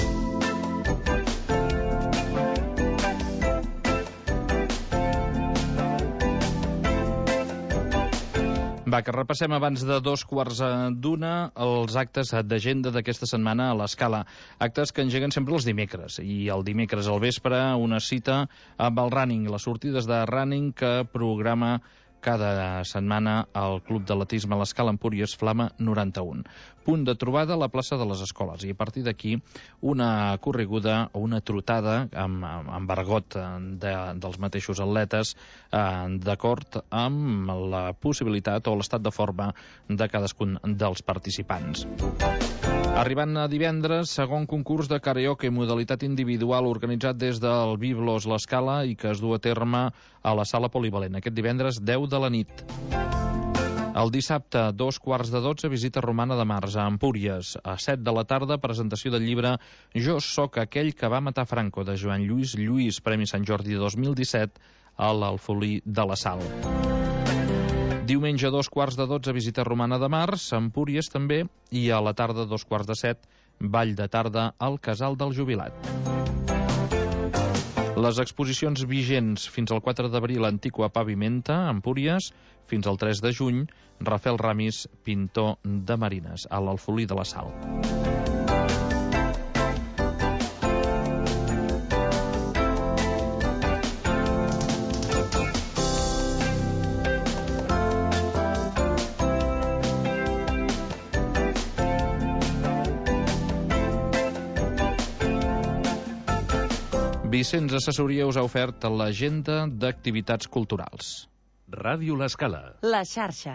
Speaker 7: Va, que repassem abans de dos quarts d'una els actes d'agenda d'aquesta setmana a l'Escala. Actes que engeguen sempre els dimecres. I el dimecres al vespre una cita amb el running, les sortides de running que programa cada setmana al Club d'Atletisme a l'Escala Empúries Flama noranta-un. Punt de trobada a la plaça de les Escoles. I a partir d'aquí una correguda o una trotada amb, amb argot de, dels mateixos atletes eh, d'acord amb la possibilitat o l'estat de forma de cadascun dels participants. Arribant a divendres, segon concurs de karaoke modalitat individual organitzat des del Biblos l'Escala i que es du a terme a la sala polivalent. Aquest divendres, deu de la nit. El dissabte, dos quarts de dotze, visita romana de Mars a Empúries. A set de la tarda, presentació del llibre Jo sóc aquell que va matar Franco, de Joan Lluís Lluís, Premi Sant Jordi dos mil disset, a l'Alfolí de la Sal. Diumenge a dos quarts de dotze, visita romana de Mars, a Empúries també, i a la tarda, dos quarts de set, ball de tarda al Casal del Jubilat. Les exposicions vigents fins al quatre d'abril, Antiqua Pavimenta, a Empúries, fins al tres de juny, Rafael Ramis, pintor de marines, a l'Alfolí de la Sal. Vicenç Assessoria us ha ofert l'agenda d'activitats culturals.
Speaker 2: Ràdio L'Escala.
Speaker 3: La xarxa.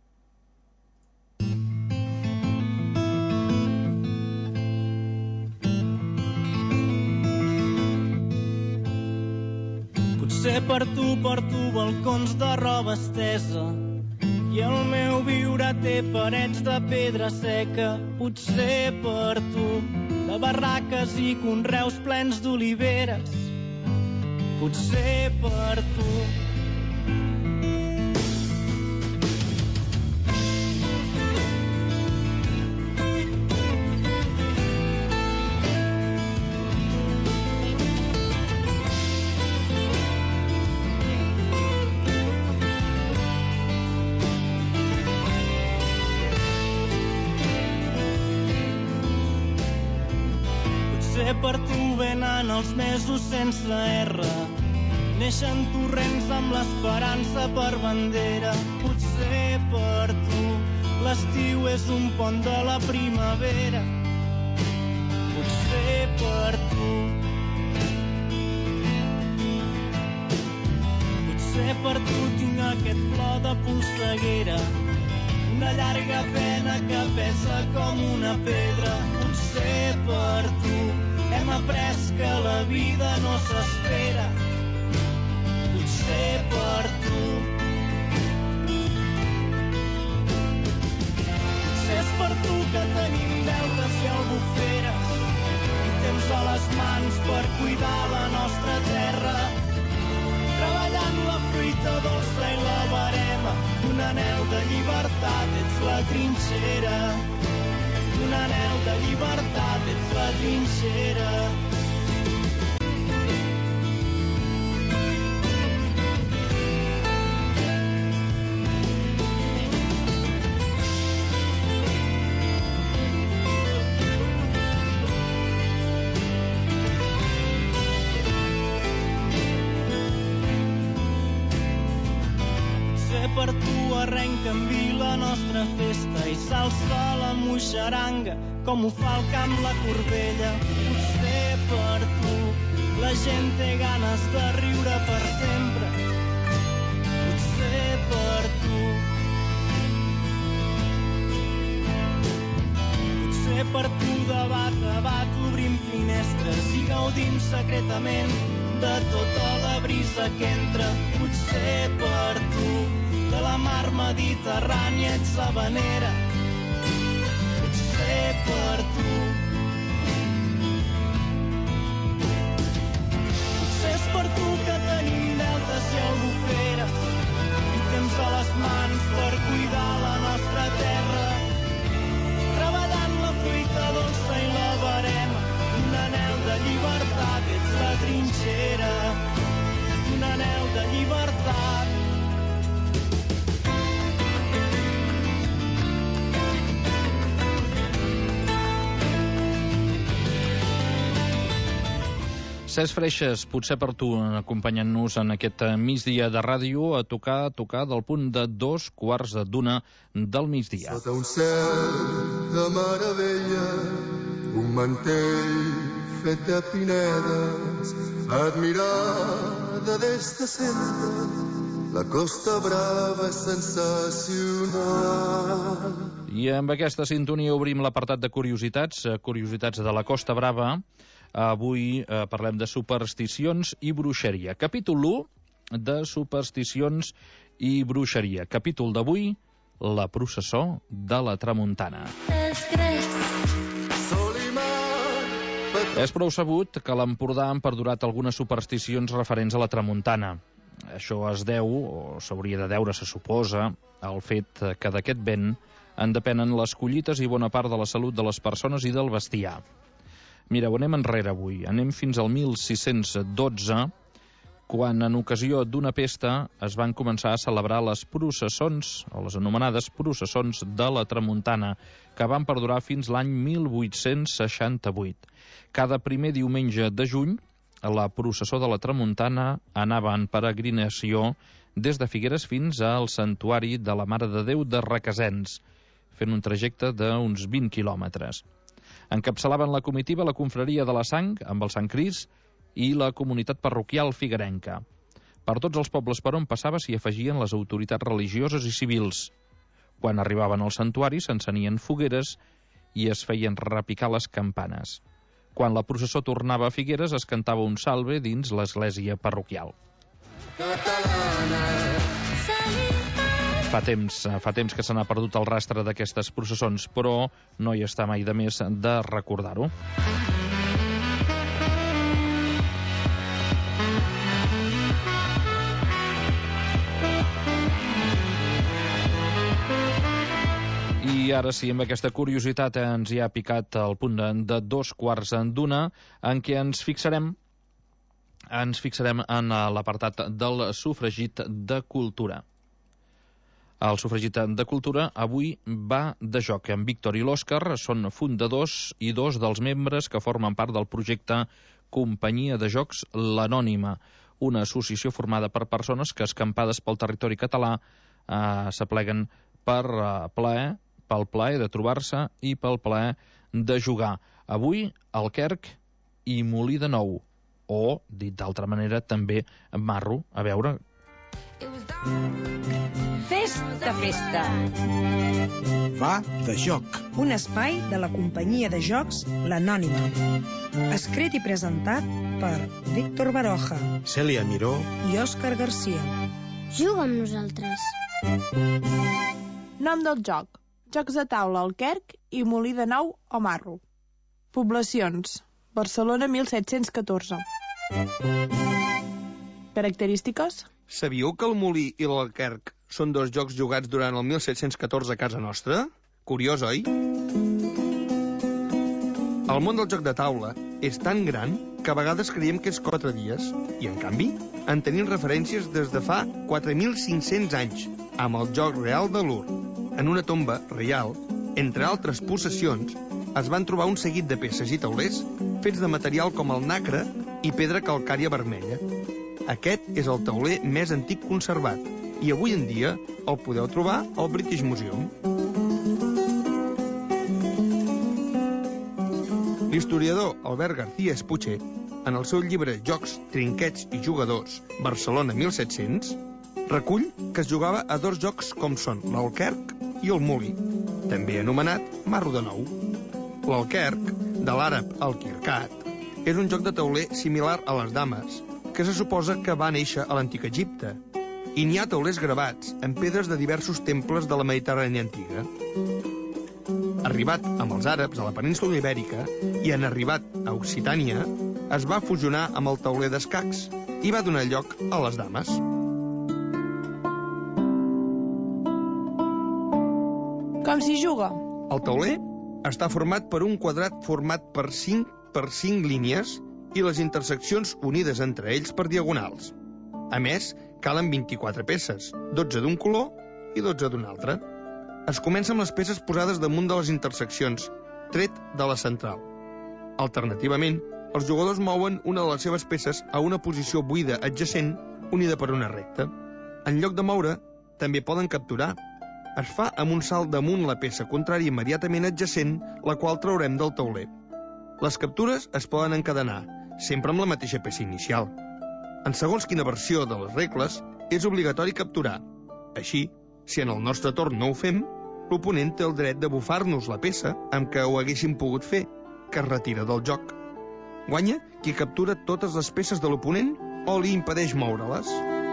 Speaker 13: Potser per tu porto balcons de roba estesa i el meu viure té parets de pedra seca. Potser per tu de barraques i conreus plens d'oliveres. Potser per tu per tu venen els mesos sense R. Neixen torrents amb l'esperança per bandera. Potser per tu l'estiu és un pont de la primavera. Potser per tu Potser per tu tinc aquest plor de polseguera, una llarga pena que pesa com una pedra. Potser per tu hem après que la vida no s'espera. Potser per tu Potser és per tu que tenim deutes i albuferes i temps a les mans per cuidar la nostra terra, treballant la fruita dolça i la verema. Un anhel de llibertat, ets la trinxera. Un anhel de llibertat, ets la trinxera. Per tu arrenca en vi la nostra festa i s'alça la moixaranga com ho fa el camp la Corbella. Potser per tu la gent té ganes de riure per sempre. Potser per tu Potser per tu de bat a bat obrim finestres i gaudim secretament de tota la brisa que entra. Potser per tu de la mar Mediterrània ets habanera. Potser per tu Potser és per tu que tenim deltes i albuferes i temps a les mans per cuidar la nostra terra, treballant la fruita dolça i la verema. Un anhel de llibertat, ets la trinxera. Un anhel de llibertat.
Speaker 7: Cesc Freixes, potser per tu, acompanyant-nos en aquest migdia de ràdio a tocar, a tocar del punt de dos quarts d'una del migdia.
Speaker 14: Sota un cel de meravella, un mantell fet de pinedes, admirada des de sempre, la Costa Brava és sensacional.
Speaker 7: I amb aquesta sintonia obrim l'apartat de curiositats, curiositats de la Costa Brava. Avui eh, parlem de supersticions i bruixeria. Capítol u de supersticions i bruixeria. Capítol d'avui, la processó de la tramuntana. És prou sabut que a l'Empordà han perdurat algunes supersticions referents a la tramuntana. Això es deu, o s'hauria de deure, se suposa, al fet que d'aquest vent en depenen les collites i bona part de la salut de les persones i del bestiar. Mireu, anem enrere avui. Anem fins al mil sis-cents dotze, quan en ocasió d'una pesta es van començar a celebrar les processons, o les anomenades processons de la Tramuntana, que van perdurar fins l'any mil vuit-cents seixanta-vuit. Cada primer diumenge de juny, la processó de la Tramuntana anava en peregrinació des de Figueres fins al Santuari de la Mare de Déu de Requesens, fent un trajecte d'uns vint quilòmetres. Encapçalaven la comitiva la confraria de la Sang, amb el Sant Crist, i la comunitat parroquial figuerenca. Per tots els pobles per on passava s'hi afegien les autoritats religioses i civils. Quan arribaven al santuari s'encenien fogueres i es feien repicar les campanes. Quan la processó tornava a Figueres es cantava un salve dins l'església parroquial. Fa temps, fa temps que se n'ha perdut el rastre d'aquestes processons, però no hi està mai de més de recordar-ho. I ara sí, amb aquesta curiositat ens hi ha picat el punt de dos quarts d'una, en què ens fixarem, ens fixarem en l'apartat del sufragit de cultura. El sufragit de cultura avui va de joc. En Víctor i l'Òscar són fundadors i dos dels membres que formen part del projecte Companyia de Jocs l'Anònima, una associació formada per persones que, escampades pel territori català, eh, s'apleguen per eh, plaer, pel plaer de trobar-se i pel plaer de jugar. Avui, Alquerc i Molí de Nou, o, dit d'altra manera, també Marro. A veure...
Speaker 15: Festa, festa.
Speaker 16: Va de joc.
Speaker 15: Un espai de la companyia de jocs l'Anònima. Escrit i presentat per Víctor Baroja,
Speaker 16: Cèlia Miró
Speaker 15: i Òscar Garcia.
Speaker 17: Juga amb nosaltres.
Speaker 18: Nom del joc: Jocs de taula Alquerc i Molí de Nou o Marro. Poblacions: Barcelona mil set-cents catorze. Característiques:
Speaker 19: Sabíeu que el Molí i l'Alquerc són dos jocs jugats durant el mil set-cents catorze a casa nostra? Curiós, oi? El món del joc de taula és tan gran que a vegades creiem que és quatre dies, i en canvi en tenim referències des de fa quatre mil cinc-cents anys, amb el joc real de l'Ur. En una tomba reial, entre altres possessions, es van trobar un seguit de peces i taulers fets de material com el nacre i pedra calcària vermella. Aquest és el tauler més antic conservat i avui en dia el podeu trobar al British Museum. L'historiador Albert García Espuche, en el seu llibre Jocs, Trinquets i Jugadors, Barcelona mil set-cents, recull que es jugava a dos jocs com són l'Alquerc i el Molí, també anomenat Marro de Nou. L'Alquerc, de l'àrab al-Kirkat, és un joc de tauler similar a les dames, que se suposa que va néixer a l'antic Egipte, i n'hi ha taulers gravats en pedres de diversos temples de la Mediterrània antiga. Arribat amb els àrabs a la península Ibèrica i en arribat a Occitània, es va fusionar amb el tauler d'escacs i va donar lloc a les dames.
Speaker 18: Com s'hi juga?
Speaker 19: El tauler està format per un quadrat format per cinc per cinc línies i les interseccions unides entre ells per diagonals. A més, calen vint-i-quatre peces, dotze d'un color i dotze d'un altre. Es comença amb les peces posades damunt de les interseccions, tret de la central. Alternativament, els jugadors mouen una de les seves peces a una posició buida adjacent unida per una recta. En lloc de moure, també poden capturar. Es fa amb un salt damunt la peça contrària immediatament adjacent, la qual traurem del tauler. Les captures es poden encadenar, sempre amb la mateixa peça inicial. En segons quina versió de les regles, és obligatori capturar. Així, si en el nostre torn no ho fem, l'oponent té el dret de bufar-nos la peça amb què ho haguéssim pogut fer, que es retira del joc. Guanya qui captura totes les peces de l'oponent o li impedeix moure-les.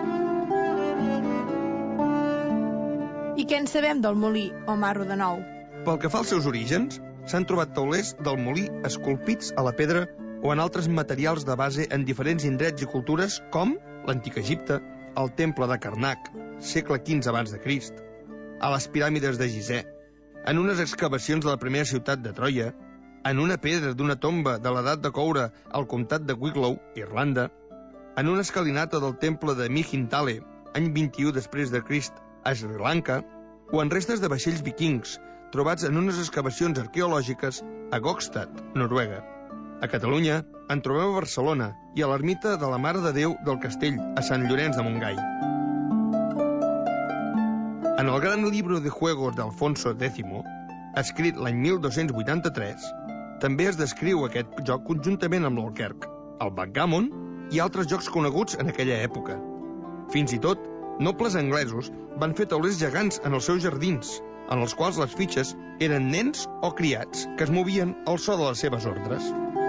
Speaker 18: I què en sabem del Molí o Marro de Nou?
Speaker 19: Pel que fa als seus orígens, s'han trobat taulers del Molí esculpits a la pedra o en altres materials de base en diferents indrets i cultures com l'antic Egipte, al temple de Karnak, segle quinze abans de Crist, a les piràmides de Gizeh, en unes excavacions de la primera ciutat de Troia, en una pedra d'una tomba de l'edat de coure al comtat de Wicklow, Irlanda, en una escalinata del temple de Mihintale, any vint-i-u després de Crist, a Sri Lanka, o en restes de vaixells vikings trobats en unes excavacions arqueològiques a Gokstad, Noruega. A Catalunya en trobem a Barcelona i a l'ermita de la Mare de Déu del Castell, a Sant Llorenç de Montgai. En el gran libro de juegos d'Alfonso X, escrit l'any mil dos-cents vuitanta-tres, també es descriu aquest joc conjuntament amb l'Alquerc, el backgammon i altres jocs coneguts en aquella època. Fins i tot, nobles anglesos van fer taulers gegants en els seus jardins, en els quals les fitxes eren nens o criats que es movien al so de les seves ordres.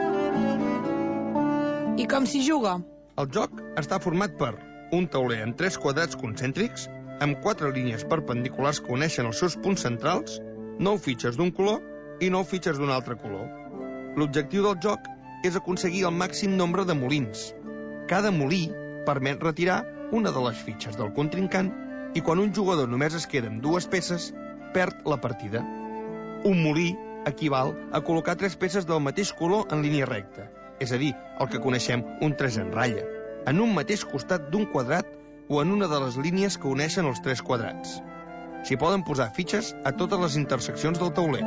Speaker 18: I com s'hi juga?
Speaker 19: El joc està format per un tauler en tres quadrats concèntrics, amb quatre línies perpendiculars que uneixen els seus punts centrals, nou fitxes d'un color i nou fitxes d'un altre color. L'objectiu del joc és aconseguir el màxim nombre de molins. Cada molí permet retirar una de les fitxes del contrincant i quan un jugador només es queda amb dues peces, perd la partida. Un molí equival a col·locar tres peces del mateix color en línia recta, és a dir, el que coneixem un tres en ratlla, en un mateix costat d'un quadrat o en una de les línies que uneixen els tres quadrats. S'hi poden posar fitxes a totes les interseccions del tauler.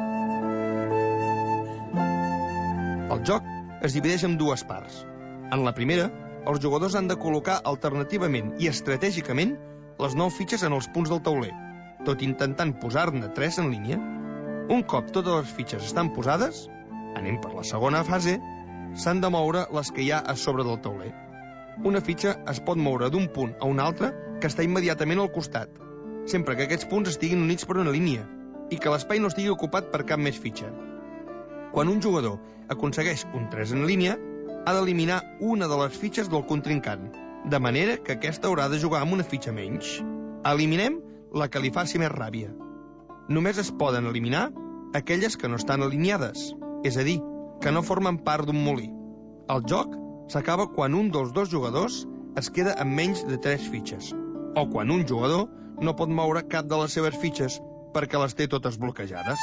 Speaker 19: El joc es divideix en dues parts. En la primera, els jugadors han de col·locar alternativament i estratègicament les nou fitxes en els punts del tauler, tot intentant posar-ne tres en línia. Un cop totes les fitxes estan posades, anem per la segona fase, s'han de moure les que hi ha a sobre del tauler. Una fitxa es pot moure d'un punt a un altre que està immediatament al costat, sempre que aquests punts estiguin units per una línia i que l'espai no estigui ocupat per cap més fitxa. Quan un jugador aconsegueix un tres en línia, ha d'eliminar una de les fitxes del contrincant, de manera que aquesta haurà de jugar amb una fitxa menys. Eliminem la que li faci més ràbia. Només es poden eliminar aquelles que no estan alineades, és a dir, que no formen part d'un molí. El joc s'acaba quan un dels dos jugadors es queda amb menys de tres fitxes, o quan un jugador no pot moure cap de les seves fitxes perquè les té totes bloquejades.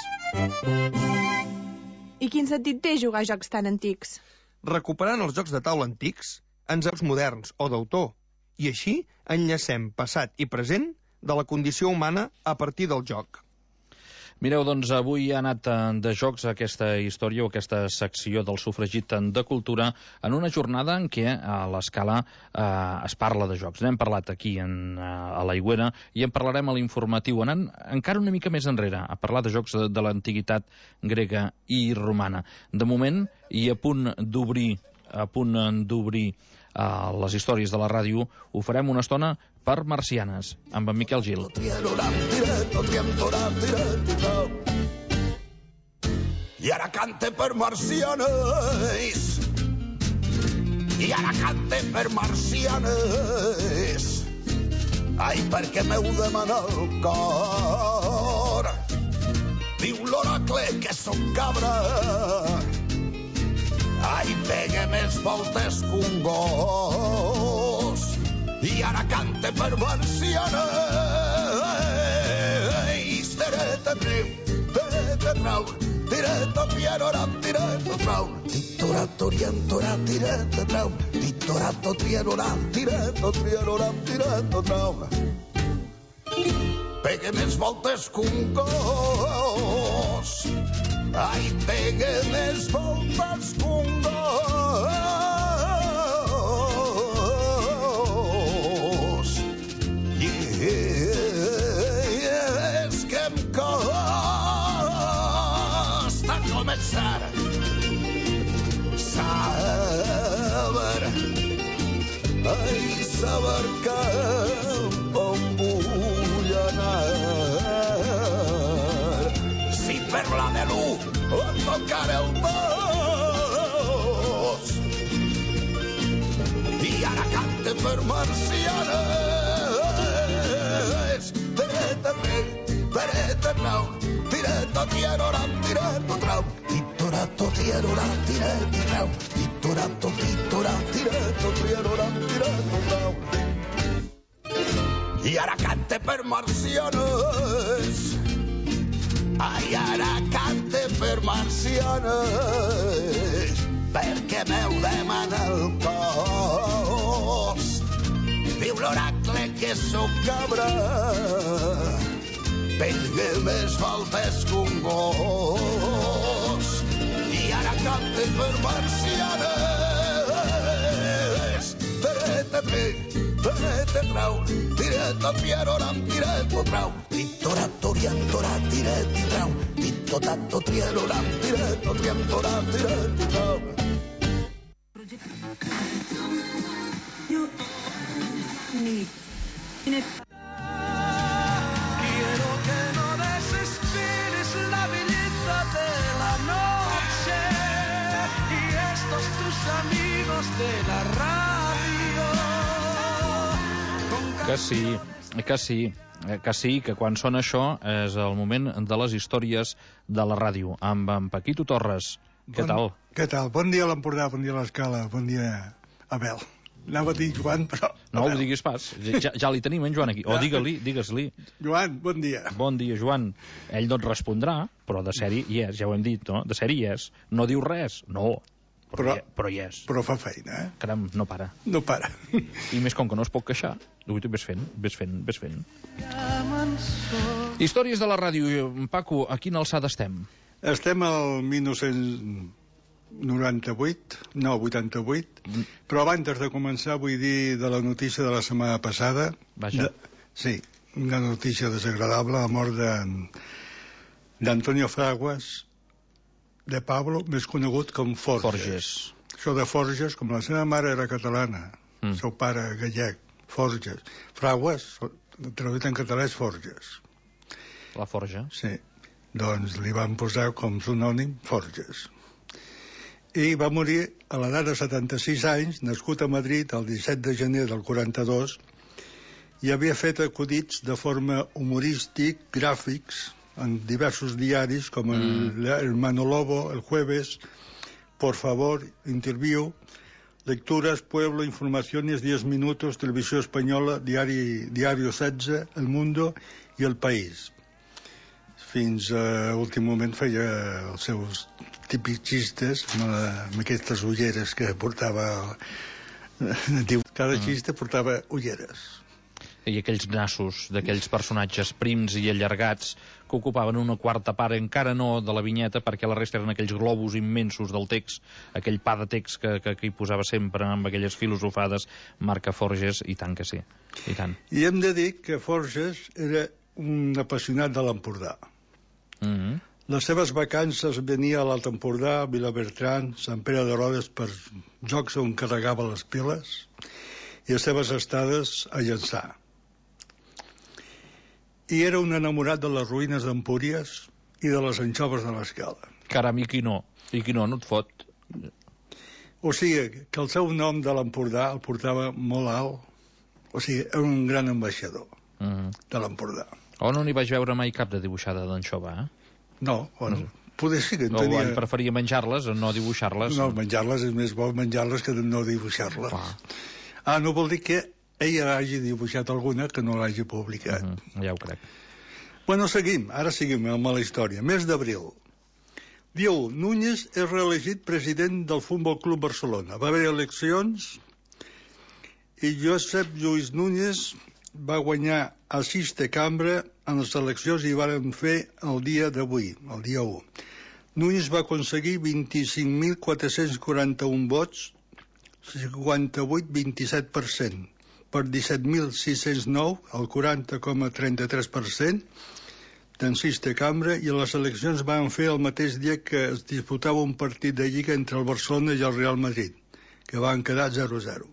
Speaker 18: I quin sentit té jugar a jocs tan antics?
Speaker 19: Recuperant els jocs de taula antics, ens jocs moderns o d'autor, i així enllacem passat i present de la condició humana a partir del joc.
Speaker 7: Mireu, doncs avui ha anat de jocs aquesta història o aquesta secció del sufragit de cultura en una jornada en què a l'Escala eh, es parla de jocs. N'hem parlat aquí en, a l'Aigüera i en parlarem a l'informatiu, anant encara una mica més enrere, a parlar de jocs de, de l'antiguitat grega i romana. De moment, i a punt d'obrir a punt d'obrir uh, les històries de la ràdio, ho farem una estona per Marcianes, amb en Miquel Gil.
Speaker 20: I ara cante per Marcianes, i ara cante per Marcianes, ai, perquè m'heu demanat el cor. Diu l'oracle que som cabra, ai, pegue més voltes que un gos. I ara cante per Marcianes, tereta treu, tereta trau, tereta pieroram, tereta trau, titorato rientora, tereta trau, titorato trieroram, tereta trieroram, tereta trau. Pegue més voltes que un gos, ai, pegue més voltes que un gos. I és que em costa començar saber, ai, saber cap on vull anar. Si per la de l'u o tocar el dos, i ara cante per Marcianes, tereta treu, tereta trau, tireta tieroram, tireta trau, titorato tieroram, tireta trau, titorato titoram, tireta tieroram, tireta trau. i ara cante per marcianes. Ai, ara cante per marcianes, perquè meu demana el cos. Diu l'oracle que sóc cabra, perquè més faltes que un gos. I ara cante per marcianes. Terete pec, terete trau, tireta pieroram, tireto trau. Titora, toriantora, tireti trau. Tito, tato, trieroram, tireto, triantora, tireti trau.
Speaker 13: Quiero que no desesperes la belleza de la noche y estos tus amigos de la radio.
Speaker 7: Que sí, que sí, que sí, que quan sona això és el moment de les històries de la ràdio, amb en Paquito Torres. Què
Speaker 8: Bon,
Speaker 7: tal?
Speaker 8: Què tal? Bon dia a l'Empordà, bon dia a l'Escala, bon dia, Abel. Anava a dir Joan, però...
Speaker 7: No
Speaker 8: Abel.
Speaker 7: ho diguis pas, ja, ja li tenim en Joan aquí. O digue-li, digues-li.
Speaker 8: Joan, bon dia.
Speaker 7: Bon dia, Joan. Ell no et respondrà, però de sèrie hi és, ja ho hem dit, no? De sèrie hi és. No diu res, no. Però,
Speaker 8: Però-
Speaker 7: hi, però hi és.
Speaker 8: Però fa feina, eh?
Speaker 7: Caram, no para.
Speaker 8: No para.
Speaker 7: I més com que no es pot queixar. Avui tu ves fent, ves fent, ves fent. Històries de la ràdio. Paco, a quina alçada estem?
Speaker 8: Estem al mil nou-cents noranta-vuit, no, vuitanta-vuit, però abans de començar vull dir de la notícia de la setmana passada.
Speaker 7: Vaja.
Speaker 8: De, sí, una notícia desagradable, la mort d'Antonio Fraguas de Pablo, més conegut com Forges.
Speaker 7: Forges.
Speaker 8: Això de Forges, com la seva mare era catalana,
Speaker 7: Mm.
Speaker 8: el seu pare gallec, Forges. Fraguas, traduït en català, és Forges.
Speaker 7: La Forja.
Speaker 8: Sí, doncs li van posar com sinònim Forges. I va morir a l'edat de setanta-sis anys, nascut a Madrid el disset de gener del quaranta-dos, i havia fet acudits de forma humorístic, gràfics, en diversos diaris, com el,
Speaker 7: Mm.
Speaker 8: el Manolobo, El Jueves, Por Favor, Interview, Lecturas, Pueblo, Informaciones, diez Minutos, Televisió Espanyola, Diari, Diario setze, El Mundo i El País. Fins a últim moment feia els seus típics xistes amb, la, amb aquestes ulleres que portava. Diu, cada xiste portava ulleres.
Speaker 7: I aquells nassos d'aquells personatges prims i allargats que ocupaven una quarta part, encara no de la vinyeta, perquè la resta eren aquells globus immensos del text, aquell pa de text que, que, que hi posava sempre amb aquelles filosofades, marca Forges, i tant que sí, i tant.
Speaker 8: I hem de dir que Forges era un apassionat de l'Empordà.
Speaker 7: Mm -hmm.
Speaker 8: Les seves vacances venia a l'Alt Empordà, a Vilabertran, Sant Pere de Rodes, per jocs on carregava les piles, i les seves estades a Llançà. I era un enamorat de les ruïnes d'Empúries i de les anxoves de l'Escala.
Speaker 7: Caram, i qui no? I qui no, no et fot?
Speaker 8: O sigui, que el seu nom de l'Empordà el portava molt alt. O sigui, era un gran ambaixador
Speaker 7: Mm -hmm.
Speaker 8: de l'Empordà.
Speaker 7: O no n'hi vaig veure mai cap de dibuixada d'anxova, eh?
Speaker 8: No, bueno, no. Poder sí que en
Speaker 7: O
Speaker 8: tenia...
Speaker 7: ell preferia menjar-les, no dibuixar-les.
Speaker 8: No, menjar-les és més bo menjar-les que no dibuixar-les.
Speaker 7: Ah.
Speaker 8: ah, no vol dir que ella hagi dibuixat alguna que no l'hagi publicat.
Speaker 7: Mm -hmm. Ja ho crec.
Speaker 8: Bueno, seguim, ara seguim amb la història. Mes d'abril. Dia u. Núñez és reelegit president del Futbol Club Barcelona. Va haver eleccions i Josep Lluís Núñez va guanyar a Siste Cambra en les eleccions i varen fer el dia d'avui, el dia u. Núñez va aconseguir vint-i-cinc mil quatre-cents quaranta-un vots, cinquanta-vuit coma vint-i-set per cent, per disset mil sis-cents nou, el quaranta coma trenta-tres per cent, d'en Siste Cambra, i les eleccions van fer el mateix dia que es disputava un partit de Lliga entre el Barcelona i el Real Madrid, que van quedar zero a zero.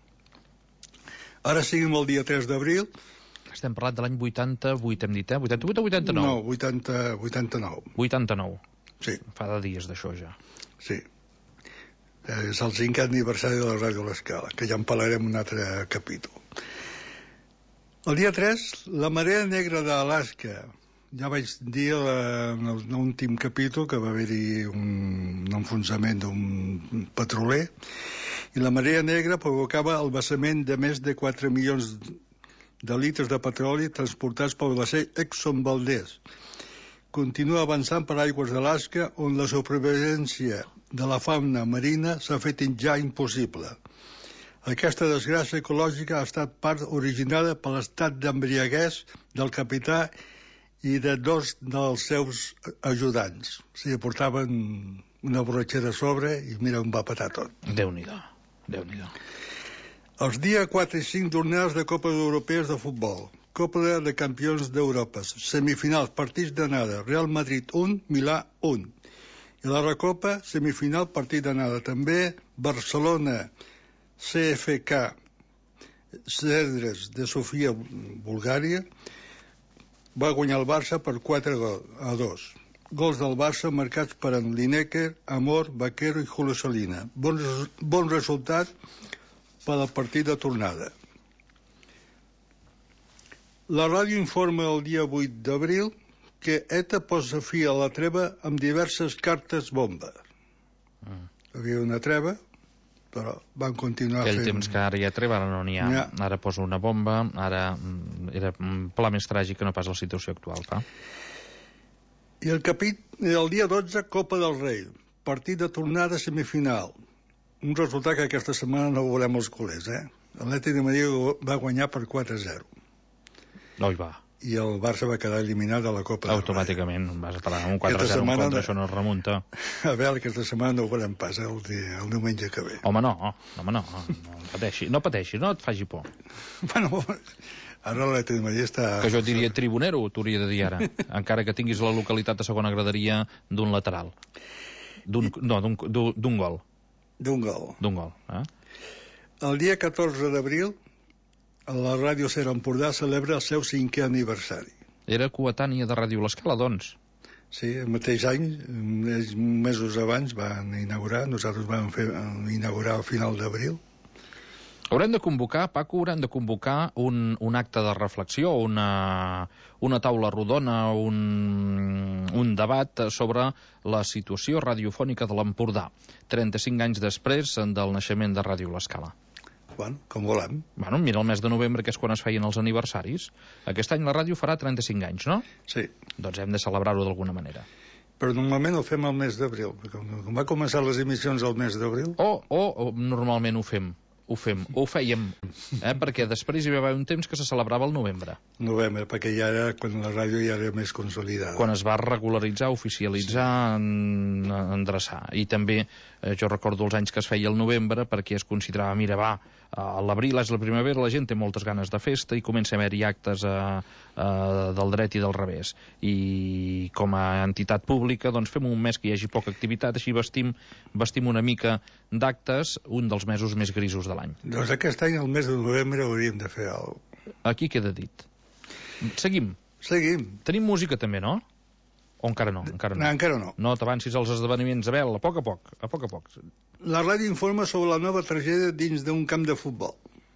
Speaker 8: Ara seguim el dia tres d'abril.
Speaker 7: Estem parlant de l'any vuitanta-vuit, hem dit, eh? vuitanta-vuit o vuitanta-nou?
Speaker 8: No, vuitanta, vuitanta-nou.
Speaker 7: vuitanta-nou.
Speaker 8: Sí.
Speaker 7: Fa de dies d'això, ja.
Speaker 8: Sí. És el cinquè aniversari de la Ràdio L'Escala, que ja en parlarem un altre capítol. El dia tres, la marea negra d'Alaska. Ja vaig dir en l'últim capítol que va haver-hi un, un enfonsament d'un petroler, i la marea negra provocava el vessament de més de quatre milions de litres de petroli transportats pel vaixell Exxon Valdez. Continua avançant per aigües d'Alaska, on la supervivència de la fauna marina s'ha fet ja impossible. Aquesta desgràcia ecològica ha estat part originada per l'estat d'embriaguès del capità i de dos dels seus ajudants. O sigui, portaven una borratxera a sobre i mira on va patar tot.
Speaker 7: Déu-n'hi-do, Déu-n'hi-do.
Speaker 8: Els dies quatre i cinc jornades de Copes Europees de Futbol. Copa de Campions d'Europa. Semifinals, partits d'anada. Real Madrid un, Milà un. I la Recopa, semifinal, partit d'anada. També Barcelona, C F K, Cedres de Sofia, Bulgària, va guanyar el Barça per quatre a dos. Gols del Barça marcats per en Lineker, Amor, Vaquero i Julio Salina. Bon, bon resultat per al partit de tornada. La ràdio informa el dia vuit d'abril que ETA posa fi a la treva amb diverses cartes bomba. Mm. Hi havia una treva, però van continuar
Speaker 7: Aquell
Speaker 8: fent...
Speaker 7: temps que ara hi ha treva, ara no n'hi ha.
Speaker 8: Ja.
Speaker 7: Ara posa una bomba, ara era un pla més tràgic que no pas la situació actual, fa.
Speaker 8: I el, capit... el dia dotze, Copa del Rei, partit de tornada semifinal. Un resultat que aquesta setmana no veurem els culers, eh? L'Atlètic de Madrid va guanyar per quatre a zero.
Speaker 7: No hi va.
Speaker 8: I el Barça va quedar eliminat de la Copa del Rei.
Speaker 7: Automàticament, vas a parar un quatre a zero en contra, això no es remunta.
Speaker 8: A veure, aquesta setmana no ho veurem pas, eh, el, dia, el diumenge que ve.
Speaker 7: Home, no, home, no, no pateixi, no pateixi, no et faci por.
Speaker 8: Bueno, ara l'Atlètic de Madrid està...
Speaker 7: Que jo et diria tribunero, t'hauria de dir ara, encara que tinguis la localitat de segona graderia d'un lateral. D'un, no, d'un gol.
Speaker 8: D'un gol.
Speaker 7: D'un gol, eh?
Speaker 8: El dia catorze d'abril, la Ràdio Ser Empordà celebra el seu cinquè aniversari.
Speaker 7: Era coetània de Ràdio L'Escala, doncs.
Speaker 8: Sí, el mateix any, mesos abans, van inaugurar, nosaltres vam fer inaugurar al final d'abril.
Speaker 7: Haurem de convocar, Paco, haurem de convocar un, un acte de reflexió, una, una taula rodona, un, un debat sobre la situació radiofònica de l'Empordà, trenta-cinc anys després del naixement de Ràdio L'Escala.
Speaker 8: Bueno, com volem.
Speaker 7: Bueno, mira el mes de novembre, que és quan es feien els aniversaris. Aquest any la ràdio farà trenta-cinc anys, no?
Speaker 8: Sí.
Speaker 7: Doncs hem de celebrar-ho d'alguna manera.
Speaker 8: Però normalment ho fem al mes d'abril, perquè com va començar les emissions al mes d'abril...
Speaker 7: O, o, o normalment ho fem. Ho fem, o ho fèiem, eh? Perquè després hi va haver un temps que se celebrava el novembre.
Speaker 8: Novembre, perquè ja era quan la ràdio ja era més consolidada.
Speaker 7: Quan es va regularitzar, oficialitzar, sí. en, endreçar. I també, eh, jo recordo els anys que es feia el novembre, perquè es considerava, mira, va, a l'abril és la primavera, la gent té moltes ganes de festa i comença a haver-hi actes a, a, del dret i del revés. I com a entitat pública, doncs fem un mes que hi hagi poca activitat, així vestim, vestim una mica d'actes, un dels mesos més grisos de l'any.
Speaker 8: Doncs aquest any, el mes de novembre, hauríem de fer alguna cosa.
Speaker 7: Aquí queda dit. Seguim.
Speaker 8: Seguim.
Speaker 7: Tenim música també, no? O encara no? Encara no,
Speaker 8: no encara no.
Speaker 7: No t'avancis als esdeveniments, Abel, a poc a poc, a poc a poc.
Speaker 8: La ràdio informa sobre la nova tragèdia dins d'un camp de futbol.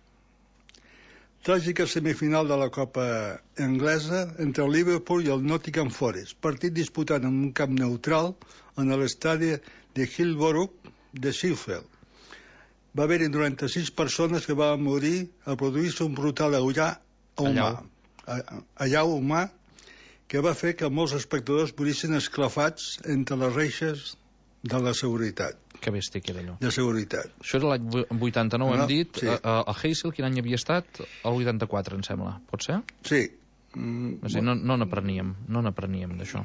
Speaker 8: Tràgica semifinal de la Copa Anglesa entre el Liverpool i el Nottingham Forest. Partit disputat en un camp neutral en l'estadi de Hillsborough de Sheffield. Va haver-hi noranta-sis persones que van morir a produir-se un brutal allau humà. Allau humà que va fer que molts espectadors morissin esclafats entre les reixes de la seguretat.
Speaker 7: Que bèstia que era allò.
Speaker 8: De seguretat.
Speaker 7: Això era l'any vuitanta-nou, no, hem dit.
Speaker 8: Sí.
Speaker 7: A, a Heysel, quin any havia estat? El vuitanta-quatre, em sembla. Pot ser?
Speaker 8: Sí.
Speaker 7: Mm, o sigui, no no n'apreníem, no n'apreníem d'això.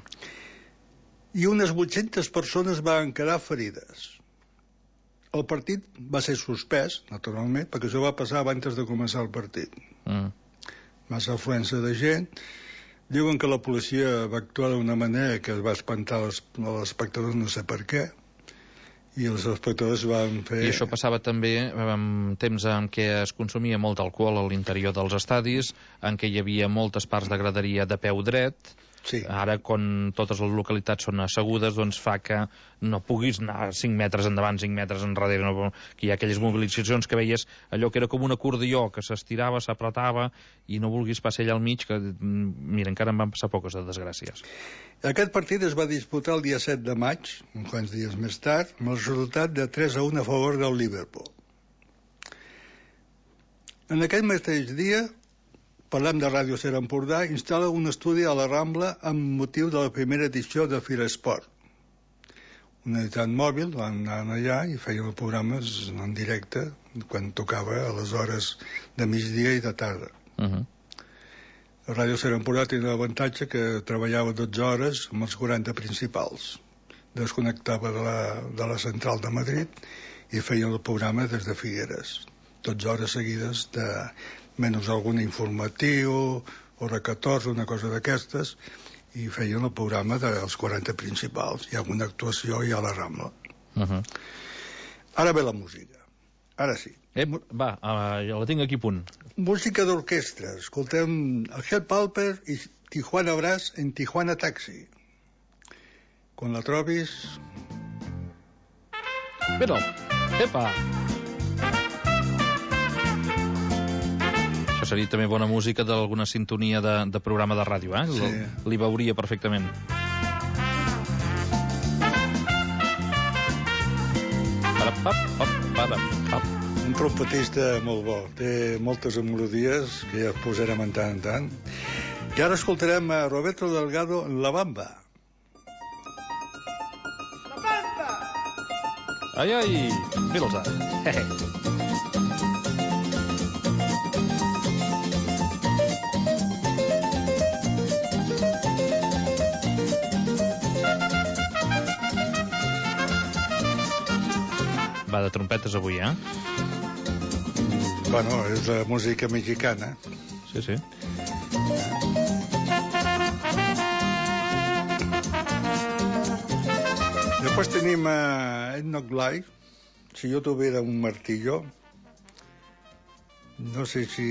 Speaker 8: I unes vuit-centes persones van quedar ferides. El partit va ser suspès, naturalment, perquè això va passar abans de començar el partit. Mm. Massa afluència de gent. Diuen que la policia va actuar d'una manera que es va espantar els, els espectadors, no sé per què, i els espectadors van fer...
Speaker 7: I això passava també en temps en què es consumia molt alcohol a l'interior dels estadis, en què hi havia moltes parts de graderia de peu dret.
Speaker 8: Sí.
Speaker 7: Ara, quan totes les localitats són assegudes, doncs fa que no puguis anar cinc metres endavant, cinc metres enrere, no, que hi ha aquelles mobilitzacions que veies allò que era com un acordió, que s'estirava, s'apretava, i no vulguis passar allà al mig, que, mira, encara en van passar poques de desgràcies.
Speaker 8: Aquest partit es va disputar el dia set de maig, uns quants dies més tard, amb el resultat de tres a un a favor del Liverpool. En aquell mateix dia, parlem de Ràdio Ser Empordà, instal·la un estudi a la Rambla amb motiu de la primera edició de Fira Esport. Un editant mòbil, van anar allà i feien els programes en directe quan tocava a les hores de migdia i de tarda.
Speaker 7: Uh-huh.
Speaker 8: Ràdio Ser Empordà tenia l'avantatge que treballava dotze hores amb els quaranta principals. Desconnectava de la, de la central de Madrid i feien el programa des de Figueres. dotze hores seguides de menys algun informatiu, hora catorze, una cosa d'aquestes, i feien el programa dels quaranta principals. Hi ha alguna actuació i a la Rambla.
Speaker 7: Uh-huh.
Speaker 8: Ara ve la música. Ara sí.
Speaker 7: Eh, va, uh, ja la tinc aquí a punt.
Speaker 8: Música d'orquestra. Escoltem el Hell Palper i Tijuana Brass en Tijuana Taxi. Quan la trobis...
Speaker 7: Però, epa! Això seria també bona música d'alguna sintonia de, de programa de ràdio, eh?
Speaker 8: Sí.
Speaker 7: Li veuria perfectament.
Speaker 8: Un trompetista molt bo, té moltes melodies que ja posarem en tant en tant. I ara escoltarem a Roberto Delgado en La Bamba.
Speaker 7: La Bamba! Ai, ai! Mira'ls ara. Hehe. Va de trompetes avui, eh?
Speaker 8: Bueno, és la música mexicana.
Speaker 7: Sí, sí.
Speaker 8: Després tenim a Enoch Live. Si yo tuviera un martillo, no sé si...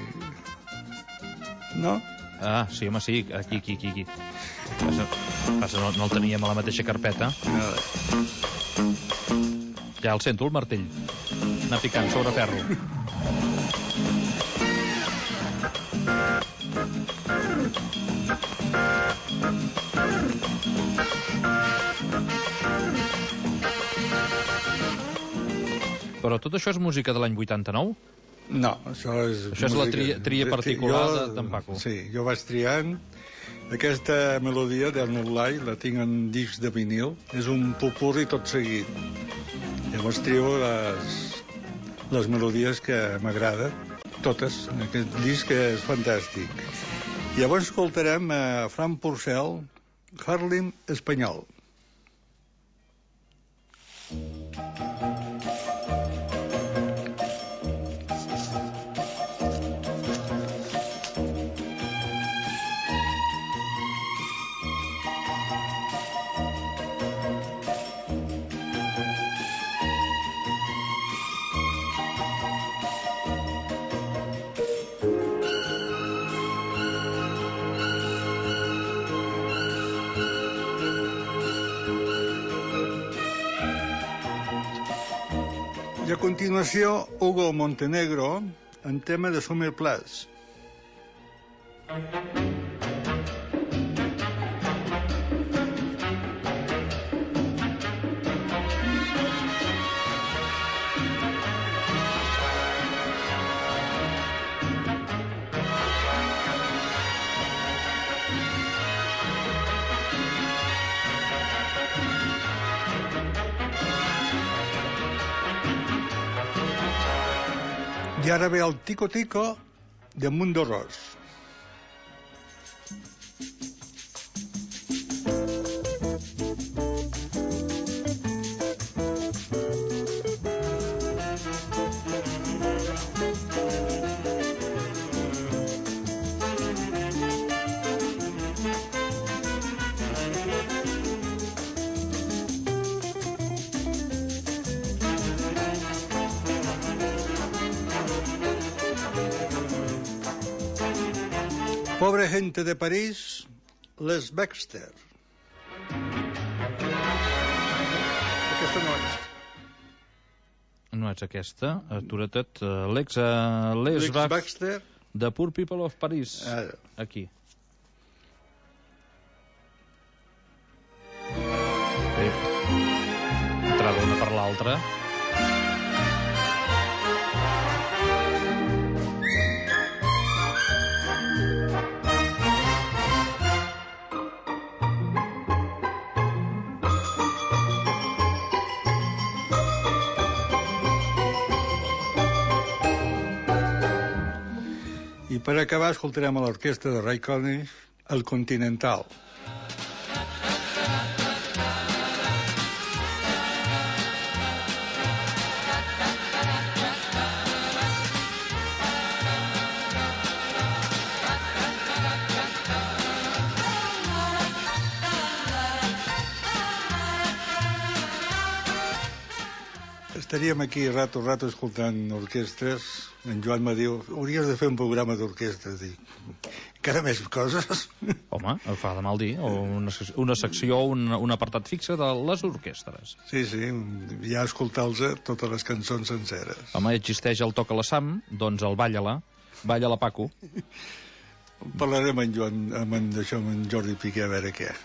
Speaker 8: No?
Speaker 7: Ah, sí, home, sí. Aquí, aquí, aquí. aquí. Passa, passa no, no el teníem a la mateixa carpeta.
Speaker 8: No.
Speaker 7: Ja el sento, el martell. Anar picant sobre ferro. Però tot això és música de l'any vuitanta-nou?
Speaker 8: No, això és...
Speaker 7: Això és la tria, tria particular jo, de d'en Paco.
Speaker 8: Sí, jo vaig triant. Aquesta melodia d'Ernest Lai la tinc en disc de vinil. És un popurri tot seguit. Llavors trio les, les melodies que m'agraden, totes. Aquest disc és fantàstic. Llavors escoltarem a Fran Porcel, Harlem espanyol. I a continuació, Hugo Montenegro, en tema de Summer Place. I ara ve el Tico Tico de Mundo Ros. Pobre gente de París, Les Baxter. Aquesta no és.
Speaker 7: No ets aquesta, atura't. L'ex uh, Les
Speaker 8: Lex Baxter.
Speaker 7: The Poor People of Paris.
Speaker 8: Ah.
Speaker 7: Aquí. Bé. Entrada una per l'altra.
Speaker 8: per acabar escoltarem a l'orquestra de Ray Conniff, El Continental. Estaríem aquí rato, rato escoltant orquestres. En Joan me diu, hauries de fer un programa d'orquestres. Dic, encara més coses?
Speaker 7: Home, el fa de mal dir. O una, una secció, un, un apartat fixe de les orquestres.
Speaker 8: Sí, sí, ja escoltar-los totes les cançons senceres.
Speaker 7: Home, existeix el Toca la Sam, doncs el Balla-la. Balla-la, Paco.
Speaker 8: Parlarem amb en Joan, amb en, això, amb en Jordi Piqué, a veure què.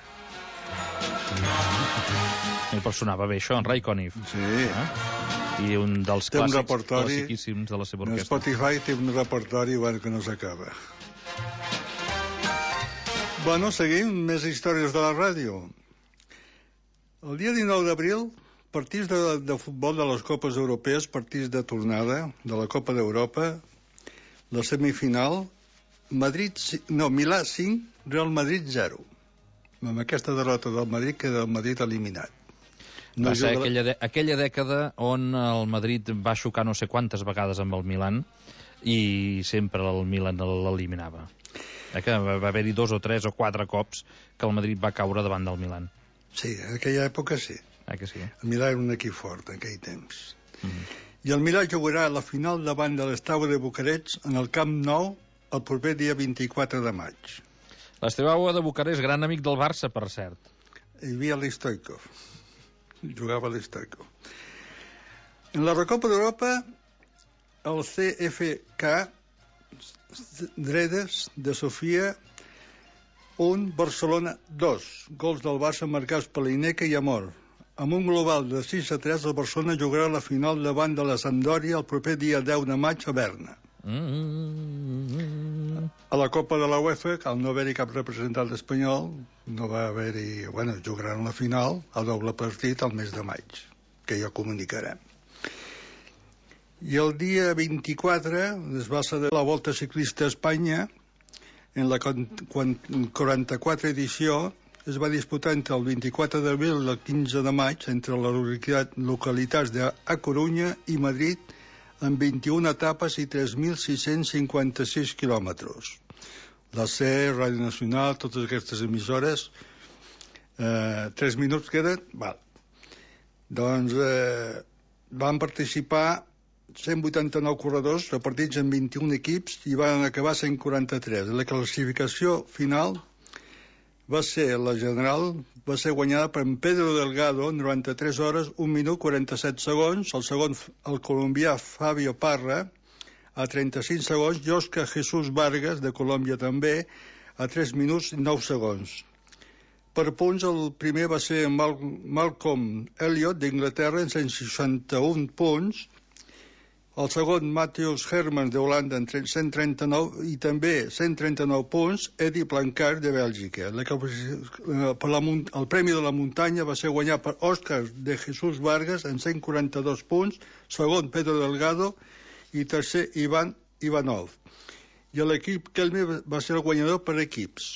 Speaker 7: I per sonava bé això, en Ray Conniff.
Speaker 8: Sí.
Speaker 7: Eh? I un dels
Speaker 8: té
Speaker 7: clàssics,
Speaker 8: un repertori,
Speaker 7: classiquíssims de la seva orquestra.
Speaker 8: Spotify té un repertori bueno, que no s'acaba. Bueno, seguim més històries de la ràdio. El dia dinou d'abril, partits de, de futbol de les Copes Europees, partits de tornada de la Copa d'Europa, la semifinal, Madrid, no, Milà cinc, Real Madrid zero. Amb aquesta derrota del Madrid queda el Madrid eliminat.
Speaker 7: No va ser juga... aquella, de, aquella dècada on el Madrid va xocar no sé quantes vegades amb el Milan i sempre el Milan l'eliminava. Eh que va haver-hi dos o tres o quatre cops que el Madrid va caure davant del Milan.
Speaker 8: Sí, en aquella època sí.
Speaker 7: Eh que sí?
Speaker 8: El Milan era un equip fort en aquell temps.
Speaker 7: Mm-hmm.
Speaker 8: I el Milan jugarà la final davant de l'Steaua de Bucarest en el Camp Nou el proper dia vint-i-quatre de maig.
Speaker 7: L'Esteaua de Bucarest, gran amic del Barça, per cert.
Speaker 8: Hi havia l'Stoikov. Jugava l'Stoikov. En la Recopa d'Europa, el C F K Dredes de Sofia un, Barcelona dos. Gols del Barça marcats per l'Ineca i Amor. Amb un global de sis a tres, el Barcelona jugarà la final davant de la Sampdoria el proper dia deu de maig a Berna. Mm-hmm. A la Copa de la UEFA, al no haver-hi cap representant espanyol, no va haver-hi... Bueno, jugaran la final, el doble partit, al mes de maig, que ja comunicarem. I el dia vint-i-quatre es va celebrar la Volta Ciclista a Espanya. En la quaranta-quatre edició es va disputar entre el vint-i-quatre d'abril i el quinze de maig entre les localitats de A Corunya i Madrid, amb vint-i-una etapes i tres mil sis-cents cinquanta-sis quilòmetres. La C, Ràdio Nacional, totes aquestes emissores, eh, tres minuts queden? Val. Doncs eh, van participar cent vuitanta-nou corredors repartits en vint-i-un equips i van acabar cent quaranta-tres. La classificació final va ser, la general, va ser guanyada per Pedro Delgado, noranta-tres hores, un minut, quaranta-set segons, el segon, el colombià Fabio Parra, a trenta-cinc segons, i Òscar Jesús Vargas, de Colòmbia també, a tres minuts i nou segons. Per punts, el primer va ser Mal Malcolm Elliot, d'Inglaterra, en cent seixanta-un punts, el segon, Matthews Hermans, d'Holanda, en cent trenta-nou, i també cent trenta-nou punts, Eddie Plancard, de Bèlgica. La, per la, el Premi de la Muntanya va ser guanyat per Òscar de Jesús Vargas, en cent quaranta-dos punts, segon, Pedro Delgado, i tercer, Ivan Ivanov. I l'equip Kelme va ser el guanyador per equips.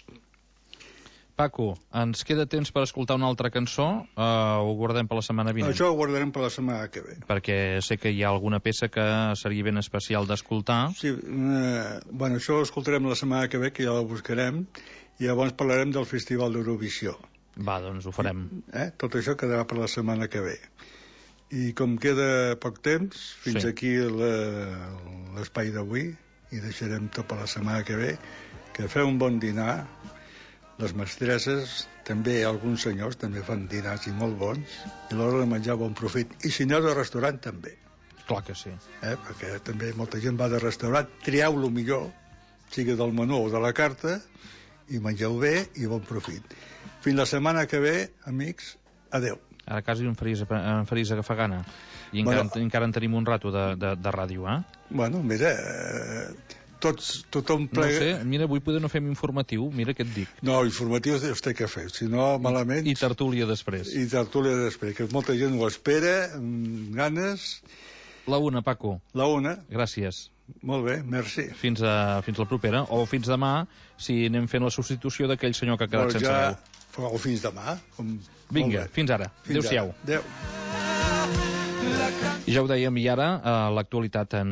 Speaker 7: Paco, ens queda temps per escoltar una altra cançó, uh, ho guardem per la setmana vinent?
Speaker 8: Això ho guardarem per la setmana que ve.
Speaker 7: Perquè sé que hi ha alguna peça que seria ben especial d'escoltar.
Speaker 8: Sí, eh, bueno, això ho escoltarem la setmana que ve, que ja la buscarem, i llavors parlarem del Festival d'Eurovisió.
Speaker 7: Va, doncs ho farem.
Speaker 8: Eh? Tot això quedarà per la setmana que ve. I com queda poc temps, fins sí. Aquí l'espai d'avui, i deixarem tot per la setmana que ve, que feu un bon dinar. Les mestresses, també alguns senyors, també fan dinars i molt bons, i a l'hora de menjar bon profit. I si aneu de restaurant, també.
Speaker 7: Clar que sí.
Speaker 8: Eh? Perquè també molta gent va de restaurant, trieu lo millor, sigui del menú o de la carta, i mengeu bé i bon profit. Fins la setmana que ve, amics, adeu.
Speaker 7: Ara quasi em faries, em faries agafar gana. I encara, bueno, encara en tenim un rato de, de, de ràdio, eh?
Speaker 8: Bueno, mira... Eh... Tots, tothom plega...
Speaker 7: No sé, mira, avui poder no fem informatiu, mira què et dic.
Speaker 8: No, informatiu es té que fer, si no, malament...
Speaker 7: I tertúlia després.
Speaker 8: I tertúlia després, que molta gent ho espera, amb ganes...
Speaker 7: La una, Paco.
Speaker 8: La una.
Speaker 7: Gràcies.
Speaker 8: Molt bé, merci.
Speaker 7: Fins a, fins la propera, o fins demà, si anem fent la substitució d'aquell senyor que ha quedat sense
Speaker 8: ja...
Speaker 7: veu.
Speaker 8: O fins demà. Com...
Speaker 7: Vinga, fins ara. Adéu-siau.
Speaker 8: Adéu.
Speaker 7: I ja ho dèiem, i ara, a l'actualitat en